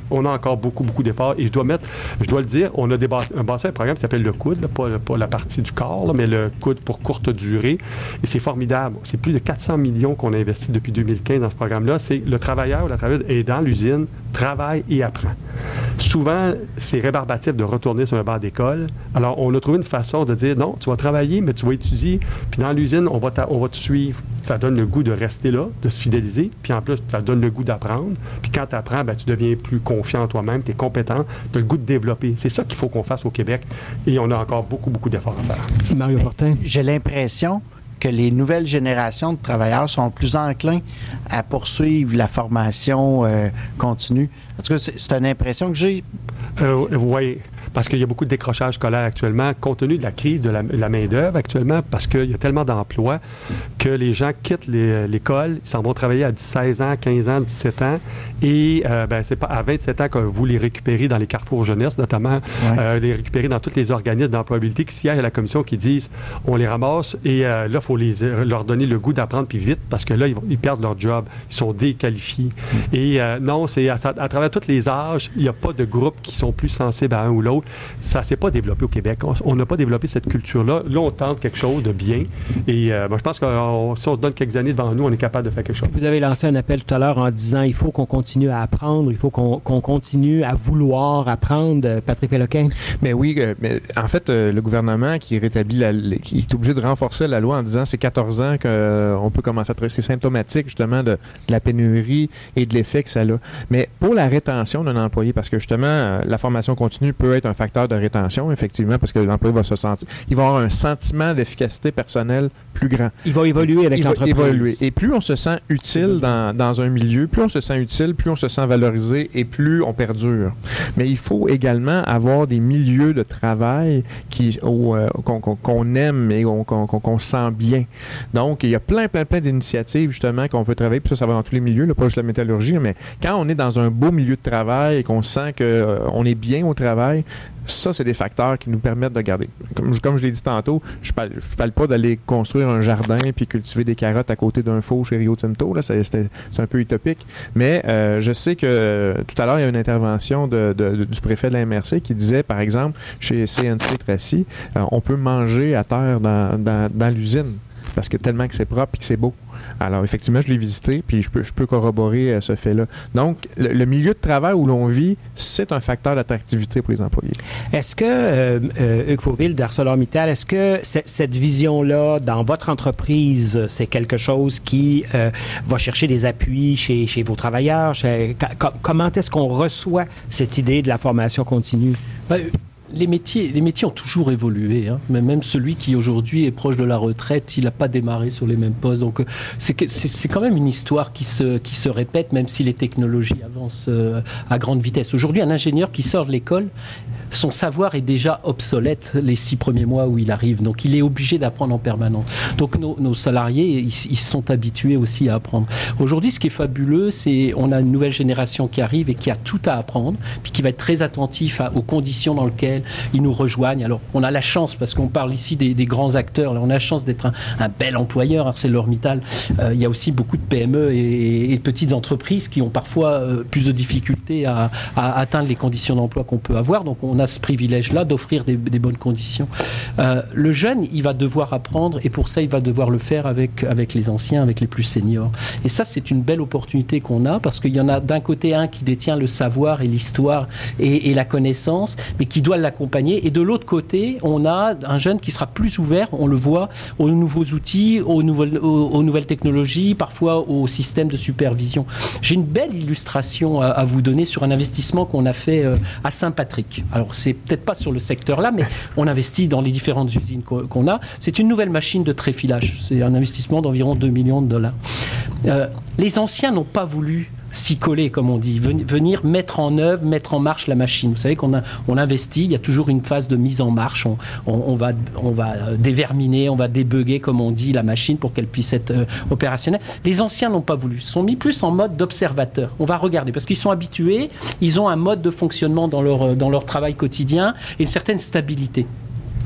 on a encore beaucoup, beaucoup d'efforts. Et je dois mettre, je dois le dire, on a débattu un, un programme qui s'appelle le coude, là, pas, pas la partie du corps, là, mais le coude pour courte durée. Et c'est formidable. C'est plus de quatre cents millions qu'on a investi depuis deux mille quinze dans ce programme-là. C'est le travailleur ou la travailleuse est dans l'usine, travaille et apprend. Souvent, c'est rébarbatif de retourner sur un banc d'école. Alors, on a trouvé une façon de dire, non, tu vas travailler, mais tu vas étudier. Puis dans l'usine, on va, on va te suivre. Ça donne le goût de rester là, de se fidéliser. Puis en plus, ça donne le goût d'apprendre. Puis quand tu apprends, ben, tu deviens plus confiant en toi-même, tu es compétent, tu as le goût de développer. C'est ça qu'il faut qu'on fasse au Québec. Et on a encore beaucoup, beaucoup d'efforts à faire. Mario Fortin. J'ai l'impression que les nouvelles générations de travailleurs sont plus enclins à poursuivre la formation euh, continue. En tout cas, c'est, c'est une impression que j'ai. Euh, oui, parce qu'il y a beaucoup de décrochage scolaire actuellement, compte tenu de la crise de la, la main-d'œuvre actuellement, parce qu'il y a tellement d'emplois que les gens quittent les, l'école, ils s'en vont travailler à seize ans, quinze ans, dix-sept ans, et euh, ben, c'est pas à vingt-sept ans que vous les récupérez dans les carrefours jeunesse, notamment, ouais. euh, les récupérer dans tous les organismes d'employabilité qui siègent à la commission qui disent on les ramasse et euh, là, il faut les, leur donner le goût d'apprendre puis vite, parce que là, ils, vont, ils perdent leur job, ils sont déqualifiés. Mm. Et euh, non, c'est à, à travers tous les âges, il n'y a pas de groupe qui sont plus sensibles à un ou l'autre. Ça ne s'est pas développé au Québec. On n'a pas développé cette culture-là. Là, on tente quelque chose de bien. Et euh, moi, je pense que on, si on se donne quelques années devant nous, on est capable de faire quelque chose. Vous avez lancé un appel tout à l'heure en disant il faut qu'on continue à apprendre, il faut qu'on, qu'on continue à vouloir apprendre. Patrick Péloquin? Mais oui, euh, mais en fait, euh, le gouvernement qui rétablit la, qui est obligé de renforcer la loi en disant c'est quatorze ans qu'on euh, peut commencer à travailler. C'est symptomatique, justement, de, de la pénurie et de l'effet que ça a. Mais pour la rétention d'un employé, parce que justement, euh, la formation continue peut être un facteur de rétention, effectivement, parce que l'employé va se sentir... Il va avoir un sentiment d'efficacité personnelle plus grand. Il va évoluer avec il l'entreprise. Va évoluer. Et plus on se sent utile dans, dans un milieu, plus on se sent utile, plus on se sent valorisé et plus on perdure. Mais il faut également avoir des milieux de travail qui, où, euh, qu'on, qu'on, qu'on aime et qu'on, qu'on, qu'on sent bien. Donc, il y a plein, plein, plein d'initiatives, justement, qu'on peut travailler. Puis ça, ça va dans tous les milieux, là, pas juste la métallurgie, mais quand on est dans un beau milieu de travail et qu'on sent qu'on euh, est bien au travail, ça, c'est des facteurs qui nous permettent de garder. Comme, comme je l'ai dit tantôt, je parle, je parle pas d'aller construire un jardin puis cultiver des carottes à côté d'un faux chez Rio Tinto. Là, c'est, c'est, c'est un peu utopique. Mais euh, je sais que euh, tout à l'heure, il y a une intervention de, de, de, du préfet de la M R C qui disait, par exemple, chez C N C Tracy, euh, on peut manger à terre dans, dans, dans l'usine parce que tellement que c'est propre et que c'est beau. Alors, effectivement, je l'ai visité, puis je peux, je peux corroborer euh, ce fait-là. Donc, le, le milieu de travail où l'on vit, c'est un facteur d'attractivité pour les employés. Est-ce que, euh, euh, Hugues Fauville d'ArcelorMittal, est-ce que c- cette vision-là, dans votre entreprise, c'est quelque chose qui euh, va chercher des appuis chez, chez vos travailleurs? Chez, com- comment est-ce qu'on reçoit cette idée de la formation continue? Ben, Les métiers, les métiers ont toujours évolué. Hein. Même celui qui aujourd'hui est proche de la retraite, il n'a pas démarré sur les mêmes postes. Donc c'est, c'est, c'est quand même une histoire qui se, qui se répète, même si les technologies avancent euh, à grande vitesse. Aujourd'hui, un ingénieur qui sort de l'école, son savoir est déjà obsolète les six premiers mois où il arrive. Donc il est obligé d'apprendre en permanence. Donc nos, nos salariés, ils, ils sont habitués aussi à apprendre. Aujourd'hui, ce qui est fabuleux, c'est on a une nouvelle génération qui arrive et qui a tout à apprendre, puis qui va être très attentif à, aux conditions dans lesquelles ils nous rejoignent. Alors, on a la chance, parce qu'on parle ici des, des grands acteurs, on a la chance d'être un, un bel employeur, ArcelorMittal. Euh, il y a aussi beaucoup de P M E et, et de petites entreprises qui ont parfois euh, plus de difficultés à, à atteindre les conditions d'emploi qu'on peut avoir. Donc, on a ce privilège-là d'offrir des, des bonnes conditions. Euh, le jeune, il va devoir apprendre, et pour ça, il va devoir le faire avec, avec les anciens, avec les plus seniors. Et ça, c'est une belle opportunité qu'on a, parce qu'il y en a d'un côté un qui détient le savoir et l'histoire et, et la connaissance, mais qui doit l'accompagner. Et de l'autre côté, on a un jeune qui sera plus ouvert, on le voit, aux nouveaux outils, aux nouvelles, aux, aux nouvelles technologies, parfois au système de supervision. J'ai une belle illustration à, à vous donner sur un investissement qu'on a fait euh, à Saint-Patrick. Alors, c'est peut-être pas sur le secteur-là, mais on investit dans les différentes usines qu'on, qu'on a. C'est une nouvelle machine de tréfilage. C'est un investissement d'environ deux millions de dollars. Euh, les anciens n'ont pas voulu s'y coller, comme on dit, venir mettre en œuvre, mettre en marche la machine. Vous savez qu'on a, on investit, il y a toujours une phase de mise en marche, on, on, on, va, on va déverminer, on va débugger, comme on dit, la machine pour qu'elle puisse être euh, opérationnelle. Les anciens n'ont pas voulu, ils sont mis plus en mode d'observateur. On va regarder, parce qu'ils sont habitués, ils ont un mode de fonctionnement dans leur, dans leur travail quotidien et une certaine stabilité.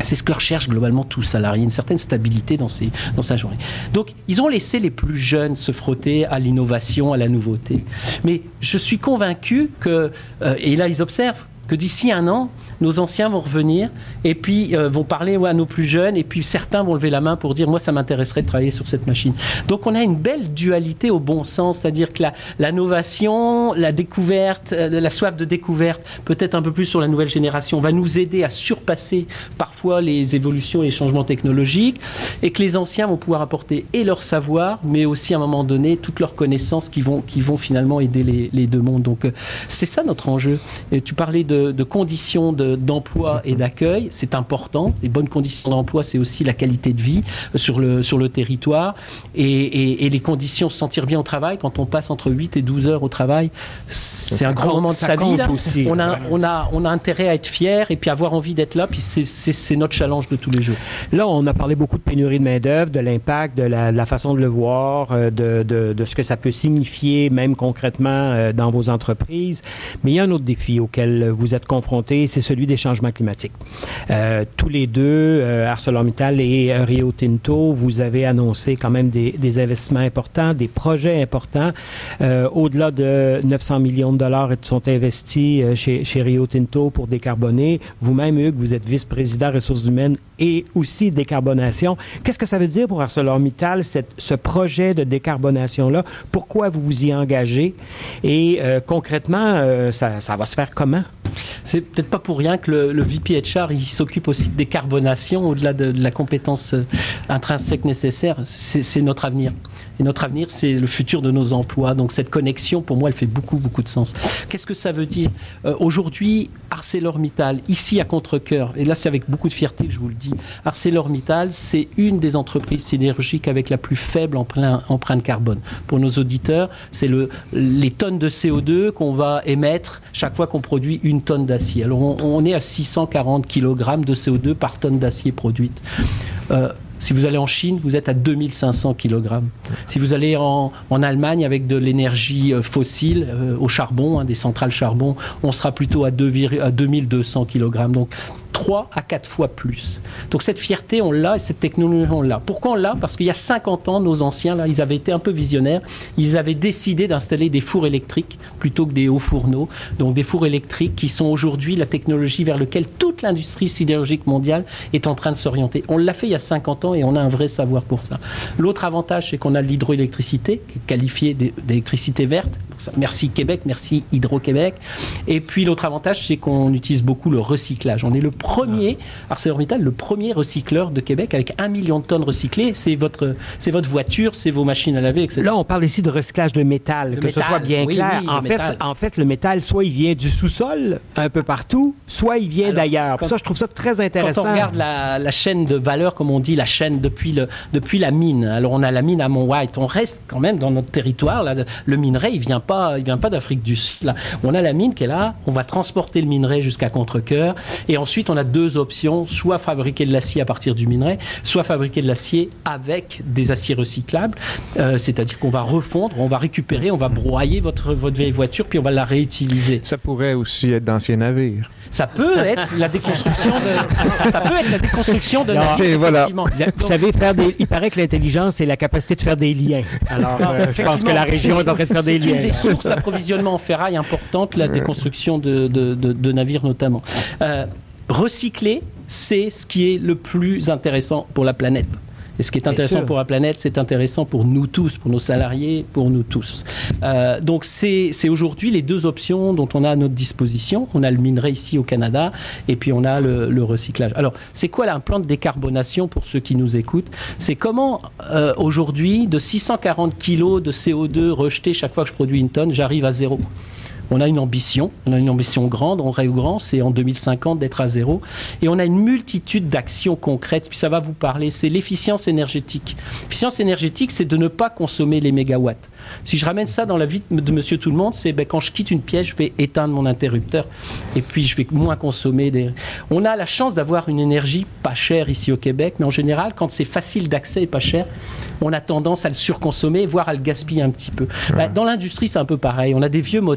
C'est ce que recherche globalement tout salarié, une certaine stabilité dans, ses, dans sa journée. Donc, ils ont laissé les plus jeunes se frotter à l'innovation, à la nouveauté. Mais je suis convaincu que, euh, et là ils observent, que d'ici un an, nos anciens vont revenir et puis euh, vont parler ouais, à nos plus jeunes et puis certains vont lever la main pour dire moi ça m'intéresserait de travailler sur cette machine. Donc on a une belle dualité au bon sens, c'est-à-dire que la, l'innovation, la découverte, euh, la soif de découverte, peut-être un peu plus sur la nouvelle génération, va nous aider à surpasser parfois les évolutions et les changements technologiques et que les anciens vont pouvoir apporter et leur savoir mais aussi à un moment donné toutes leurs connaissances qui vont, qui vont finalement aider les, les deux mondes. Donc euh, c'est ça notre enjeu. Et tu parlais de, de conditions de d'emploi et d'accueil, c'est important. Les bonnes conditions d'emploi, c'est aussi la qualité de vie sur le, sur le territoire et, et, et les conditions de se sentir bien au travail. Quand on passe entre huit et douze heures au travail, c'est ça un grand moment de sa vie. Là. Aussi, on, a, on, a, on a intérêt à être fier et puis avoir envie d'être là. Puis c'est, c'est, c'est notre challenge de tous les jours. Là, on a parlé beaucoup de pénurie de main-d'œuvre, de l'impact, de la, de la façon de le voir, de, de, de ce que ça peut signifier, même concrètement, dans vos entreprises. Mais il y a un autre défi auquel vous êtes confrontés, c'est celui des changements climatiques. Euh, tous les deux, euh, ArcelorMittal et euh, Rio Tinto, vous avez annoncé quand même des, des investissements importants, des projets importants. Euh, au-delà de neuf cents millions de dollars sont investis euh, chez, chez Rio Tinto pour décarboner. Vous-même, Hugues, vous êtes vice-président ressources humaines et aussi décarbonation. Qu'est-ce que ça veut dire pour ArcelorMittal, cette, ce projet de décarbonation-là? Pourquoi vous vous y engagez? Et euh, concrètement, euh, ça, ça va se faire comment? C'est peut-être pas pour rien que le, le V P H R il s'occupe aussi de décarbonation au-delà de, de la compétence intrinsèque nécessaire. C'est, c'est notre avenir. Et notre avenir, c'est le futur de nos emplois. Donc cette connexion, pour moi, elle fait beaucoup, beaucoup de sens. Qu'est-ce que ça veut dire? euh, Aujourd'hui, ArcelorMittal, ici à Contrecœur, et là c'est avec beaucoup de fierté que je vous le dis, ArcelorMittal, c'est une des entreprises sidérurgiques avec la plus faible empreinte carbone. Pour nos auditeurs, c'est le, les tonnes de C O deux qu'on va émettre chaque fois qu'on produit une tonne d'acier. Alors on, on est à six cent quarante kilogrammes de C O deux par tonne d'acier produite. Euh, Si vous allez en Chine, vous êtes à deux mille cinq cents kilogrammes. Si vous allez en, en Allemagne avec de l'énergie fossile, euh, au charbon, hein, des centrales charbon, on sera plutôt à, à deux mille deux cents kilogrammes. Donc, trois à quatre fois plus. Donc, cette fierté, on l'a et cette technologie, on l'a. Pourquoi on l'a? Parce qu'il y a cinquante ans, nos anciens, là, ils avaient été un peu visionnaires. Ils avaient décidé d'installer des fours électriques plutôt que des hauts fourneaux. Donc, des fours électriques qui sont aujourd'hui la technologie vers laquelle toute l'industrie sidérurgique mondiale est en train de s'orienter. On l'a fait il y a cinquante ans et on a un vrai savoir pour ça. L'autre avantage, c'est qu'on a l'hydroélectricité, qualifiée d'électricité verte. Merci Québec, merci Hydro-Québec. Et puis l'autre avantage, c'est qu'on utilise beaucoup le recyclage. On est le premier, ArcelorMittal, le premier recycleur de Québec avec un million de tonnes recyclées. C'est votre, c'est votre voiture, c'est vos machines à laver, et cetera. Là, on parle ici de recyclage de métal, le que métal, ce soit bien oui, clair. oui, en, fait, en fait, le métal, soit il vient du sous-sol, un peu partout, soit il vient Alors, d'ailleurs. Quand, ça, je trouve ça très intéressant. Quand on regarde la, la chaîne de valeur, comme on dit, la chaîne depuis, le, depuis la mine. Alors, on a la mine à Mont-White. On reste quand même dans notre territoire. Là, le minerai, il ne vient pas, il vient pas d'Afrique du Sud. Là. On a la mine qui est là. On va transporter le minerai jusqu'à Contrecœur. Et ensuite, on a deux options. Soit fabriquer de l'acier à partir du minerai, soit fabriquer de l'acier avec des aciers recyclables. Euh, c'est-à-dire qu'on va refondre, on va récupérer, on va broyer votre, votre vieille voiture, puis on va la réutiliser. Ça pourrait aussi être d'anciens navires. Ça peut être la déconstruction de. Ça peut être la déconstruction de navires. Voilà. Vous savez faire des. Il paraît que l'intelligence c'est la capacité de faire des liens. Alors, euh, je pense que la région est en train de faire des liens. C'est une des sources d'approvisionnement en ferraille importantes, la déconstruction de, de, de, de navires notamment. Euh, recycler, c'est ce qui est le plus intéressant pour la planète. Et ce qui est intéressant pour la planète, c'est intéressant pour nous tous, pour nos salariés, pour nous tous. Euh, donc c'est, c'est aujourd'hui les deux options dont on a à notre disposition. On a le minerai ici au Canada et puis on a le, le recyclage. Alors c'est quoi là, un plan de décarbonation pour ceux qui nous écoutent? C'est comment euh, aujourd'hui, de six cent quarante kilos de C O deux rejetés chaque fois que je produis une tonne, j'arrive à zéro. On a une ambition, on a une ambition grande, on rêve grand, c'est en deux mille cinquante d'être à zéro. Et on a une multitude d'actions concrètes, puis ça va vous parler, c'est l'efficience énergétique. L'efficience énergétique, c'est de ne pas consommer les mégawatts. Si je ramène ça dans la vie de monsieur tout le monde, c'est ben, quand je quitte une pièce, je vais éteindre mon interrupteur et puis je vais moins consommer. Des... On a la chance d'avoir une énergie pas chère ici au Québec, mais en général, quand c'est facile d'accès et pas cher, on a tendance à le surconsommer, voire à le gaspiller un petit peu. Ben, dans l'industrie, c'est un peu pareil. On a des vieux moteurs,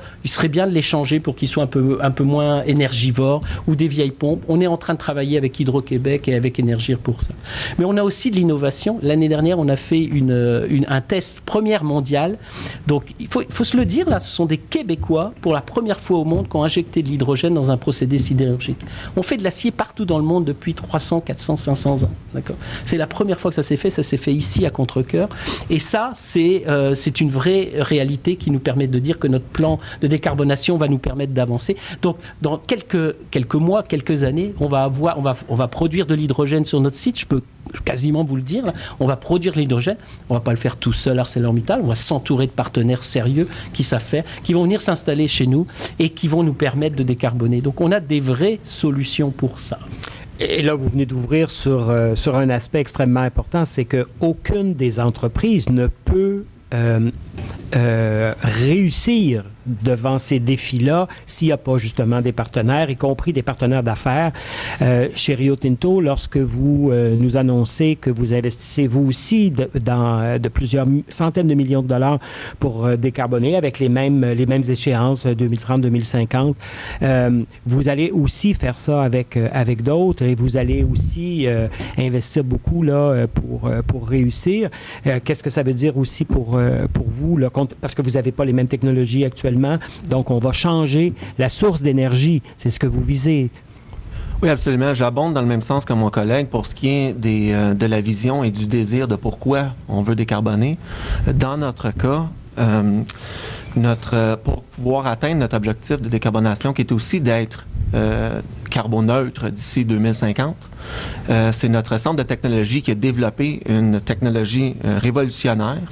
il serait bien de les changer pour qu'ils soient un peu, un peu moins énergivores, ou des vieilles pompes. On est en train de travailler avec Hydro-Québec et avec Énergir pour ça. Mais on a aussi de l'innovation. L'année dernière, on a fait une, une, un test première mondiale. Donc, il faut, il faut se le dire, là, ce sont des Québécois, pour la première fois au monde, qui ont injecté de l'hydrogène dans un procédé sidérurgique. On fait de l'acier partout dans le monde depuis trois cents, quatre cents, cinq cents ans. D'accord ? C'est la première fois que ça s'est fait. Ça s'est fait ici à Contrecœur. Et ça, c'est, euh, c'est une vraie réalité qui nous permet de dire que notre plan de décarbonation va nous permettre d'avancer. Donc, dans quelques, quelques mois, quelques années, on va avoir, on va, on va produire de l'hydrogène sur notre site. Je peux quasiment vous le dire. Là. On va produire de l'hydrogène. On va pas le faire tout seul à ArcelorMittal. On va s'entourer de partenaires sérieux qui savent faire, qui vont venir s'installer chez nous et qui vont nous permettre de décarboner. Donc, on a des vraies solutions pour ça. Et là, vous venez d'ouvrir sur, euh, sur un aspect extrêmement important, c'est qu'aucune des entreprises ne peut euh, euh, réussir devant ces défis-là s'il n'y a pas justement des partenaires, y compris des partenaires d'affaires. Euh, chez Rio Tinto, lorsque vous euh, nous annoncez que vous investissez vous aussi de, dans de plusieurs centaines de millions de dollars pour euh, décarboner avec les mêmes, les mêmes échéances deux mille trente, deux mille cinquante, euh, vous allez aussi faire ça avec, euh, avec d'autres et vous allez aussi euh, investir beaucoup là, pour, euh, pour réussir. Euh, qu'est-ce que ça veut dire aussi pour, euh, pour vous? Là, parce que vous n'avez pas les mêmes technologies actuellement. Donc, on va changer la source d'énergie. C'est ce que vous visez. Oui, absolument. J'abonde dans le même sens que mon collègue pour ce qui est des, euh, de la vision et du désir de pourquoi on veut décarboner. Dans notre cas, euh, notre, pour pouvoir atteindre notre objectif de décarbonation, qui est aussi d'être euh, carboneutre d'ici deux mille cinquante, euh, c'est notre centre de technologie qui a développé une technologie euh, révolutionnaire.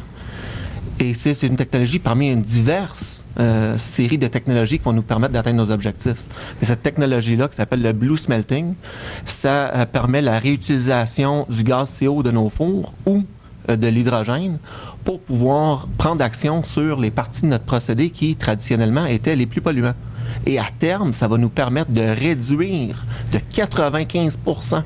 Et c'est, c'est une technologie parmi une diverse euh, série de technologies qui vont nous permettre d'atteindre nos objectifs. Et cette technologie-là, qui s'appelle le Blue Smelting, ça euh, permet la réutilisation du gaz C O de nos fours ou euh, de l'hydrogène pour pouvoir prendre action sur les parties de notre procédé qui, traditionnellement, étaient les plus polluants. Et à terme, ça va nous permettre de réduire de quatre-vingt-quinze pour cent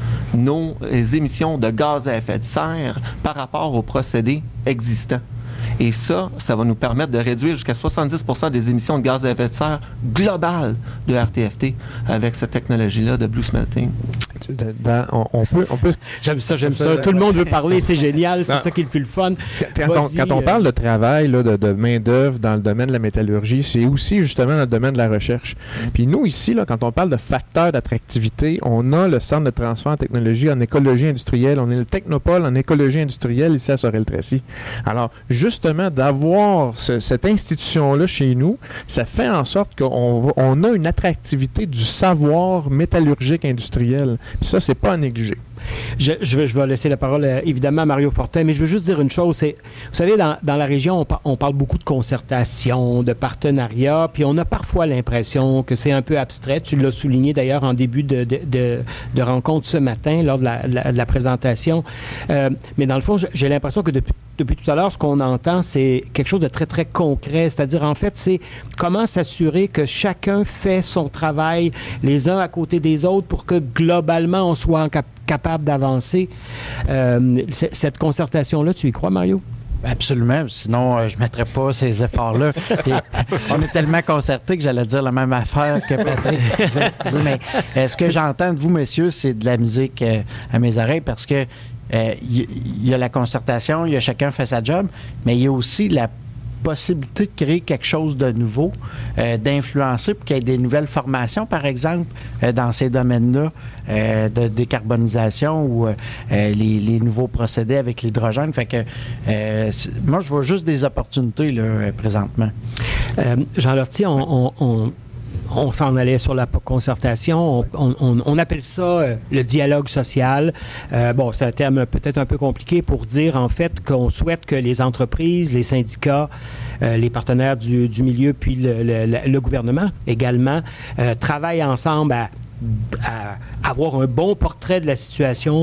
nos émissions de gaz à effet de serre par rapport aux procédés existants. Et ça, ça va nous permettre de réduire jusqu'à soixante-dix pour cent des émissions de gaz à effet de serre globales de R T F T avec cette technologie-là de Blue Smelting. Dans, on, on, peut, on peut... J'aime ça, j'aime ça. Tout le monde veut parler, c'est génial, c'est non. ça qui est le plus le fun. Quand, on, quand on parle de travail, là, de, de main-d'œuvre dans le domaine de la métallurgie, c'est aussi justement dans le domaine de la recherche. Puis nous, ici, là, quand on parle de facteurs d'attractivité, on a le Centre de transfert en technologie en écologie industrielle, on est le Technopole en écologie industrielle ici à Sorel-Tracy. Alors, justement, d'avoir ce, cette institution-là chez nous, ça fait en sorte qu'on on a une attractivité du savoir métallurgique industriel. Puis ça, c'est pas à négliger. Je, je, vais, je vais laisser la parole, euh, évidemment, à Mario Fortin, mais je veux juste dire une chose. C'est, vous savez, dans, dans la région, on, par, on parle beaucoup de concertation, de partenariat, puis on a parfois l'impression que c'est un peu abstrait. Tu l'as souligné, d'ailleurs, en début de, de, de, de rencontre ce matin, lors de la, la, de la présentation. Euh, mais dans le fond, j'ai l'impression que depuis, depuis tout à l'heure, ce qu'on entend, c'est quelque chose de très, très concret. C'est-à-dire, en fait, c'est comment s'assurer que chacun fait son travail les uns à côté des autres pour que, globalement, on soit en cap- capable d'avancer. Euh, c- cette concertation-là, tu y crois, Mario? Absolument. Sinon, euh, je ne mettrais pas ces efforts-là. Et on est tellement concertés que j'allais dire la même affaire que Patrick disait. Mais euh, ce que j'entends de vous, messieurs, c'est de la musique euh, à mes oreilles parce que il euh, y, y a la concertation, il y a chacun fait sa job, mais il y a aussi la possibilité de créer quelque chose de nouveau, euh, d'influencer pour qu'il y ait des nouvelles formations, par exemple, euh, dans ces domaines-là euh, de décarbonisation ou euh, les, les nouveaux procédés avec l'hydrogène. Fait que euh, moi, je vois juste des opportunités là, présentement. Euh, Jean Lortie, on, on, on... On s'en allait sur la concertation. On, on, on appelle ça euh, le dialogue social. Euh, bon, c'est un terme peut-être un peu compliqué pour dire, en fait, qu'on souhaite que les entreprises, les syndicats, euh, les partenaires du, du milieu, puis le, le, le gouvernement également, euh, travaillent ensemble à, à avoir un bon portrait de la situation pour, pour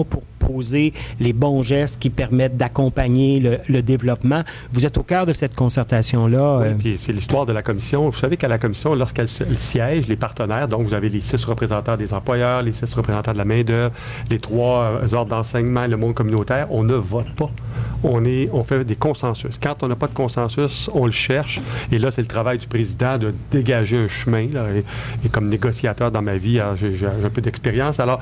poser les bons gestes qui permettent d'accompagner le, le développement. Vous êtes au cœur de cette concertation-là. Oui, euh... puis c'est l'histoire de la commission. Vous savez qu'à la commission, lorsqu'elle siège, les partenaires, donc vous avez les six représentants des employeurs, les six représentants de la main-d'œuvre, les trois euh, ordres d'enseignement, le monde communautaire, on ne vote pas. On, est, on fait des consensus. Quand on n'a pas de consensus, on le cherche. Et là, c'est le travail du président de dégager un chemin. Là, et, et comme négociateur dans ma vie, alors, j'ai, j'ai un peu d'expérience. Alors,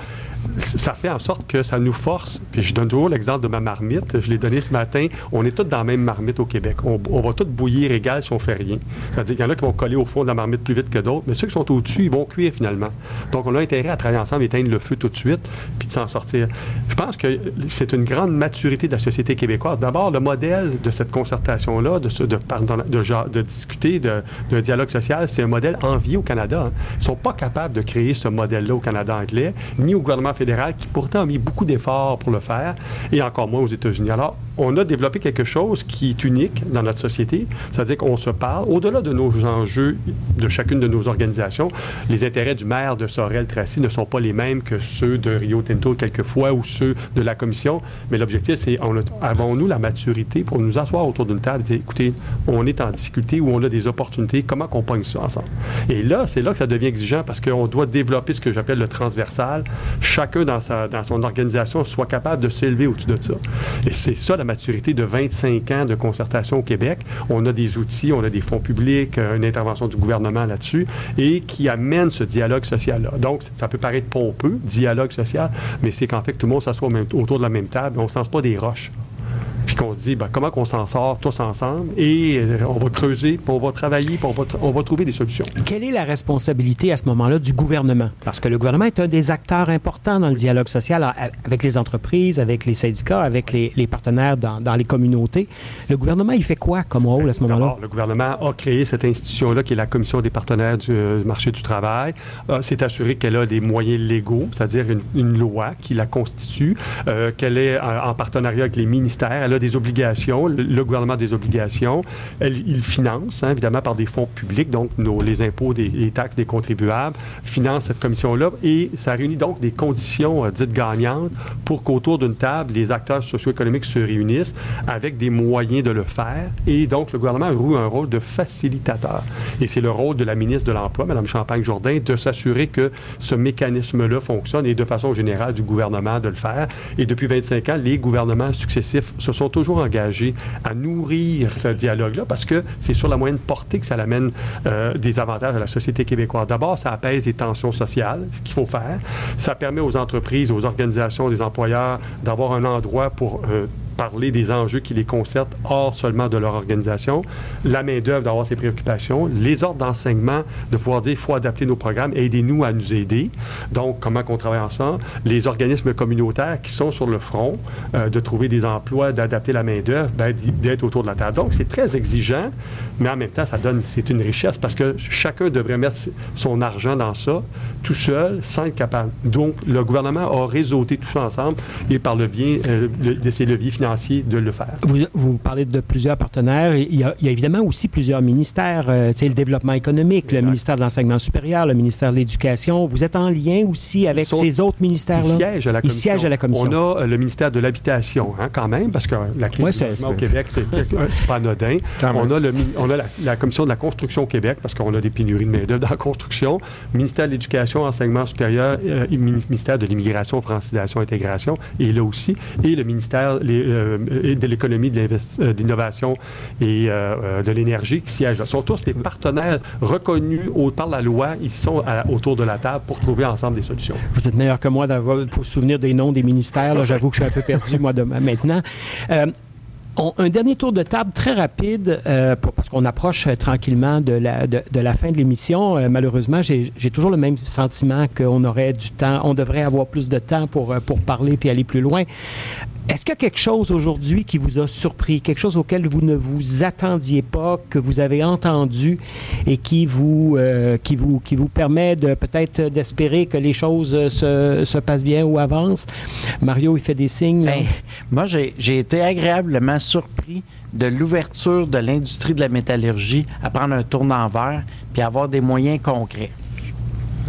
ça fait en sorte que ça nous force. Puis je donne toujours l'exemple de ma marmite. Je l'ai donné ce matin. On est tous dans la même marmite au Québec. On, on va tous bouillir égal si on fait rien. C'est-à-dire qu'il y en a qui vont coller au fond de la marmite plus vite que d'autres, mais ceux qui sont au-dessus, ils vont cuire finalement. Donc, on a intérêt à travailler ensemble, éteindre le feu tout de suite, puis de s'en sortir. Je pense que c'est une grande maturité de la société québécoise. D'abord, le modèle de cette concertation-là, de, de, pardon, de, de, de discuter de, d'un dialogue social, c'est un modèle envié au Canada. Hein. Ils ne sont pas capables de créer ce modèle-là au Canada anglais, ni au gouvernement fédéral, qui pourtant a mis beaucoup d'efforts pour le faire, et encore moins aux États-Unis. Alors, on a développé quelque chose qui est unique dans notre société, c'est-à-dire qu'on se parle, au-delà de nos enjeux de chacune de nos organisations, les intérêts du maire de Sorel-Tracy ne sont pas les mêmes que ceux de Rio Tinto quelquefois ou ceux de la commission, mais l'objectif, c'est on a, avons-nous la maturité pour nous asseoir autour d'une table et dire, écoutez, on est en difficulté ou on a des opportunités, comment qu'on pogne ça ensemble? Et là, c'est là que ça devient exigeant parce qu'on doit développer ce que j'appelle le transversal. Chacun dans, sa, dans son organisation soit capable de s'élever au-dessus de ça. Et c'est ça la maturité de vingt-cinq ans de concertation au Québec. On a des outils, on a des fonds publics, une intervention du gouvernement là-dessus et qui amène ce dialogue social-là. Donc, ça peut paraître pompeux, dialogue social, mais c'est qu'en fait que tout le monde s'assoit autour de la même table et on ne se lance pas des roches. Puis qu'on se dit, ben, comment qu'on s'en sort tous ensemble et euh, on va creuser, puis on va travailler, puis on va, on va trouver des solutions. Quelle est la responsabilité à ce moment-là du gouvernement? Parce que le gouvernement est un des acteurs importants dans le dialogue social avec les entreprises, avec les syndicats, avec les, les partenaires dans, dans les communautés. Le gouvernement, il fait quoi comme rôle à ce moment-là? D'abord, le gouvernement a créé cette institution-là qui est la Commission des partenaires du euh, marché du travail. Euh, s'est assuré qu'elle a des moyens légaux, c'est-à-dire une, une loi qui la constitue, euh, qu'elle est en, en partenariat avec les ministères. Elle a des obligations, le, le gouvernement a des obligations. Elle, il finance, hein, évidemment, par des fonds publics, donc nos, les impôts, des, les taxes des contribuables, finance cette commission-là et ça réunit donc des conditions euh, dites gagnantes pour qu'autour d'une table, les acteurs socio-économiques se réunissent avec des moyens de le faire et donc le gouvernement joue un rôle de facilitateur. Et c'est le rôle de la ministre de l'Emploi, Mme Champagne-Jourdain, de s'assurer que ce mécanisme-là fonctionne et de façon générale du gouvernement de le faire. Et depuis vingt-cinq ans, les gouvernements successifs se sont toujours engagés à nourrir ce dialogue-là parce que c'est sur la moyenne portée que ça amène euh, des avantages à la société québécoise. D'abord, ça apaise les tensions sociales qu'il faut faire. Ça permet aux entreprises, aux organisations, des employeurs d'avoir un endroit pour euh, parler des enjeux qui les concernent hors seulement de leur organisation. La main-d'œuvre d'avoir ses préoccupations. Les ordres d'enseignement de pouvoir dire il faut adapter nos programmes, aidez-nous à nous aider. Donc, comment qu'on travaille ensemble. Les organismes communautaires qui sont sur le front, euh, de trouver des emplois, d'adapter la main-d'œuvre, ben, d'être autour de la table. Donc, c'est très exigeant, mais en même temps, ça donne, c'est une richesse parce que chacun devrait mettre son argent dans ça, tout seul, sans être capable. Donc, le gouvernement a réseauté tout ça ensemble et par le bien euh, le, de ses leviers financiers de le faire. Vous, vous parlez de plusieurs partenaires. Il y a, il y a évidemment aussi plusieurs ministères. Euh, tu sais, le développement économique, exact. Le ministère de l'Enseignement supérieur, le ministère de l'Éducation. Vous êtes en lien aussi avec sont, ces autres ministères-là? Ils siègent à la commission. Ils siègent à la commission. On a euh, le ministère de l'Habitation, hein, quand même, parce que la crise ouais, du logement au Québec, c'est, c'est pas anodin. On a, le, on a la, la commission de la construction au Québec, parce qu'on a des pénuries de main-d'œuvre dans la construction. Ministère de l'Éducation, Enseignement supérieur, euh, ministère de l'Immigration, Francisation, Intégration, et là aussi. Et le ministère les, euh, de l'économie, de, de l'innovation et euh, de l'énergie qui siègent là. Ce sont tous des partenaires reconnus au, par la loi. Ils sont à, autour de la table pour trouver ensemble des solutions. Vous êtes meilleur que moi d'avoir, pour se souvenir des noms des ministères. Là, j'avoue que je suis un peu perdu, moi, de, maintenant. Euh, On, un dernier tour de table très rapide, euh, pour, parce qu'on approche euh, tranquillement de la, de, de la fin de l'émission. Euh, malheureusement, j'ai, j'ai toujours le même sentiment qu'on aurait du temps, on devrait avoir plus de temps pour, pour parler puis aller plus loin. Est-ce qu'il y a quelque chose aujourd'hui qui vous a surpris, quelque chose auquel vous ne vous attendiez pas, que vous avez entendu et qui vous, euh, qui vous, qui vous permet de peut-être d'espérer que les choses se, se passent bien ou avancent? Mario, il fait des signes. Là. Ben, moi, j'ai, j'ai été agréablement surpris de l'ouverture de l'industrie de la métallurgie à prendre un tournant vert puis à avoir des moyens concrets.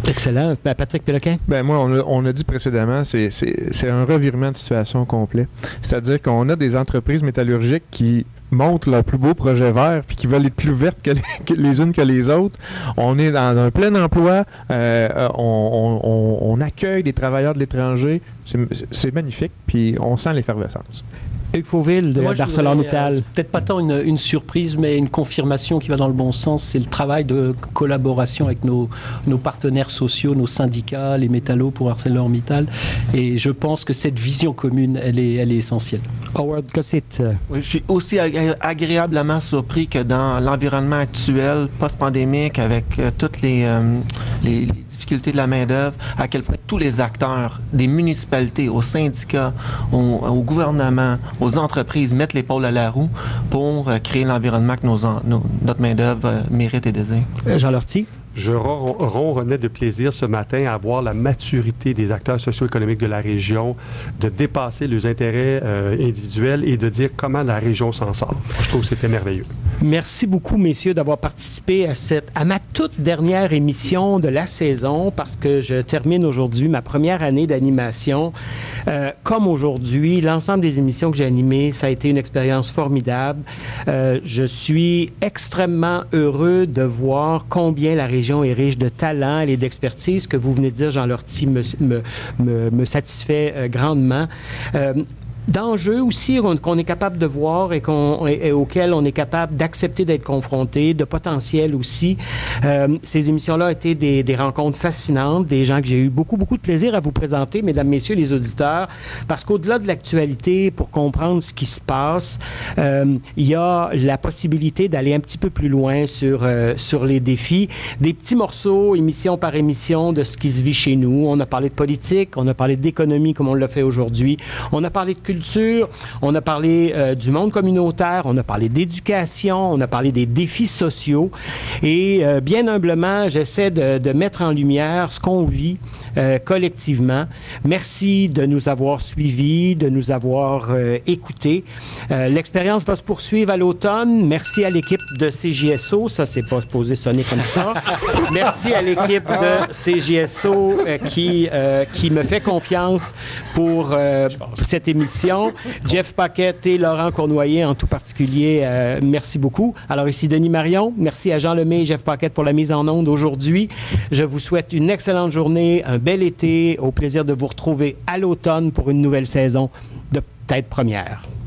Excellent. Patrick Péloquin? Ben moi, on a, on a dit précédemment, c'est, c'est, c'est un revirement de situation complet. C'est-à-dire qu'on a des entreprises métallurgiques qui montrent leurs plus beaux projets verts puis qui veulent être plus vertes que les, que les unes que les autres. On est dans un plein emploi. Euh, on, on, on accueille des travailleurs de l'étranger. C'est, c'est magnifique. Puis on sent l'effervescence. Hugues Fauville de ArcelorMittal. Euh, c'est peut-être pas tant une, une surprise, mais une confirmation qui va dans le bon sens. C'est le travail de collaboration avec nos, nos partenaires sociaux, nos syndicats, les métallos pour ArcelorMittal. Et je pense que cette vision commune, elle est, elle est essentielle. Howard Gossett. Oui, je suis aussi agré- agréablement surpris que dans l'environnement actuel, post-pandémique, avec euh, toutes les, euh, les, les difficultés de la main-d'œuvre, à quel point tous les acteurs, des municipalités, aux syndicats, au, au gouvernement, aux entreprises mettent l'épaule à la roue pour euh, créer l'environnement que nos, en, nos, notre main-d'œuvre euh, mérite et désire. Jean Lortie. Je ron- ronronnais de plaisir ce matin à voir la maturité des acteurs socio-économiques de la région, de dépasser leurs intérêts euh, individuels et de dire comment la région s'en sort. Je trouve que c'était merveilleux. Merci beaucoup, messieurs, d'avoir participé à, cette, à ma toute dernière émission de la saison, parce que je termine aujourd'hui ma première année d'animation. Euh, comme aujourd'hui, l'ensemble des émissions que j'ai animées, ça a été une expérience formidable. Euh, je suis extrêmement heureux de voir combien la région est riche de talent et d'expertise. Ce que vous venez de dire, Jean Lortie, me, me, me, me satisfait euh, grandement. Euh, D'enjeux aussi qu'on est capable de voir et, qu'on, et, et auxquels on est capable d'accepter d'être confronté, de potentiel aussi. Euh, ces émissions-là ont été des, des rencontres fascinantes, des gens que j'ai eu beaucoup, beaucoup de plaisir à vous présenter, mesdames, messieurs les auditeurs, parce qu'au-delà de l'actualité, pour comprendre ce qui se passe, euh, il y a la possibilité d'aller un petit peu plus loin sur, euh, sur les défis. Des petits morceaux, émission par émission, de ce qui se vit chez nous. On a parlé de politique, on a parlé d'économie comme on l'a fait aujourd'hui, on a parlé de culture, on a parlé euh, du monde communautaire, on a parlé d'éducation, on a parlé des défis sociaux et euh, bien humblement, j'essaie de, de mettre en lumière ce qu'on vit euh, collectivement. Merci de nous avoir suivis, de nous avoir euh, écoutés. Euh, l'expérience va se poursuivre à l'automne. Merci à l'équipe de C J S O, ça c'est pas supposé sonner comme ça. Merci à l'équipe de C J S O euh, qui, euh, qui me fait confiance pour euh, cette émission. Jeff Paquette et Laurent Cournoyer en tout particulier, euh, merci beaucoup. Alors ici Denis Marion, merci à Jean Lemay et Jeff Paquette pour la mise en onde aujourd'hui. Je vous souhaite une excellente journée, un bel été, au plaisir de vous retrouver à l'automne pour une nouvelle saison de Tête Première.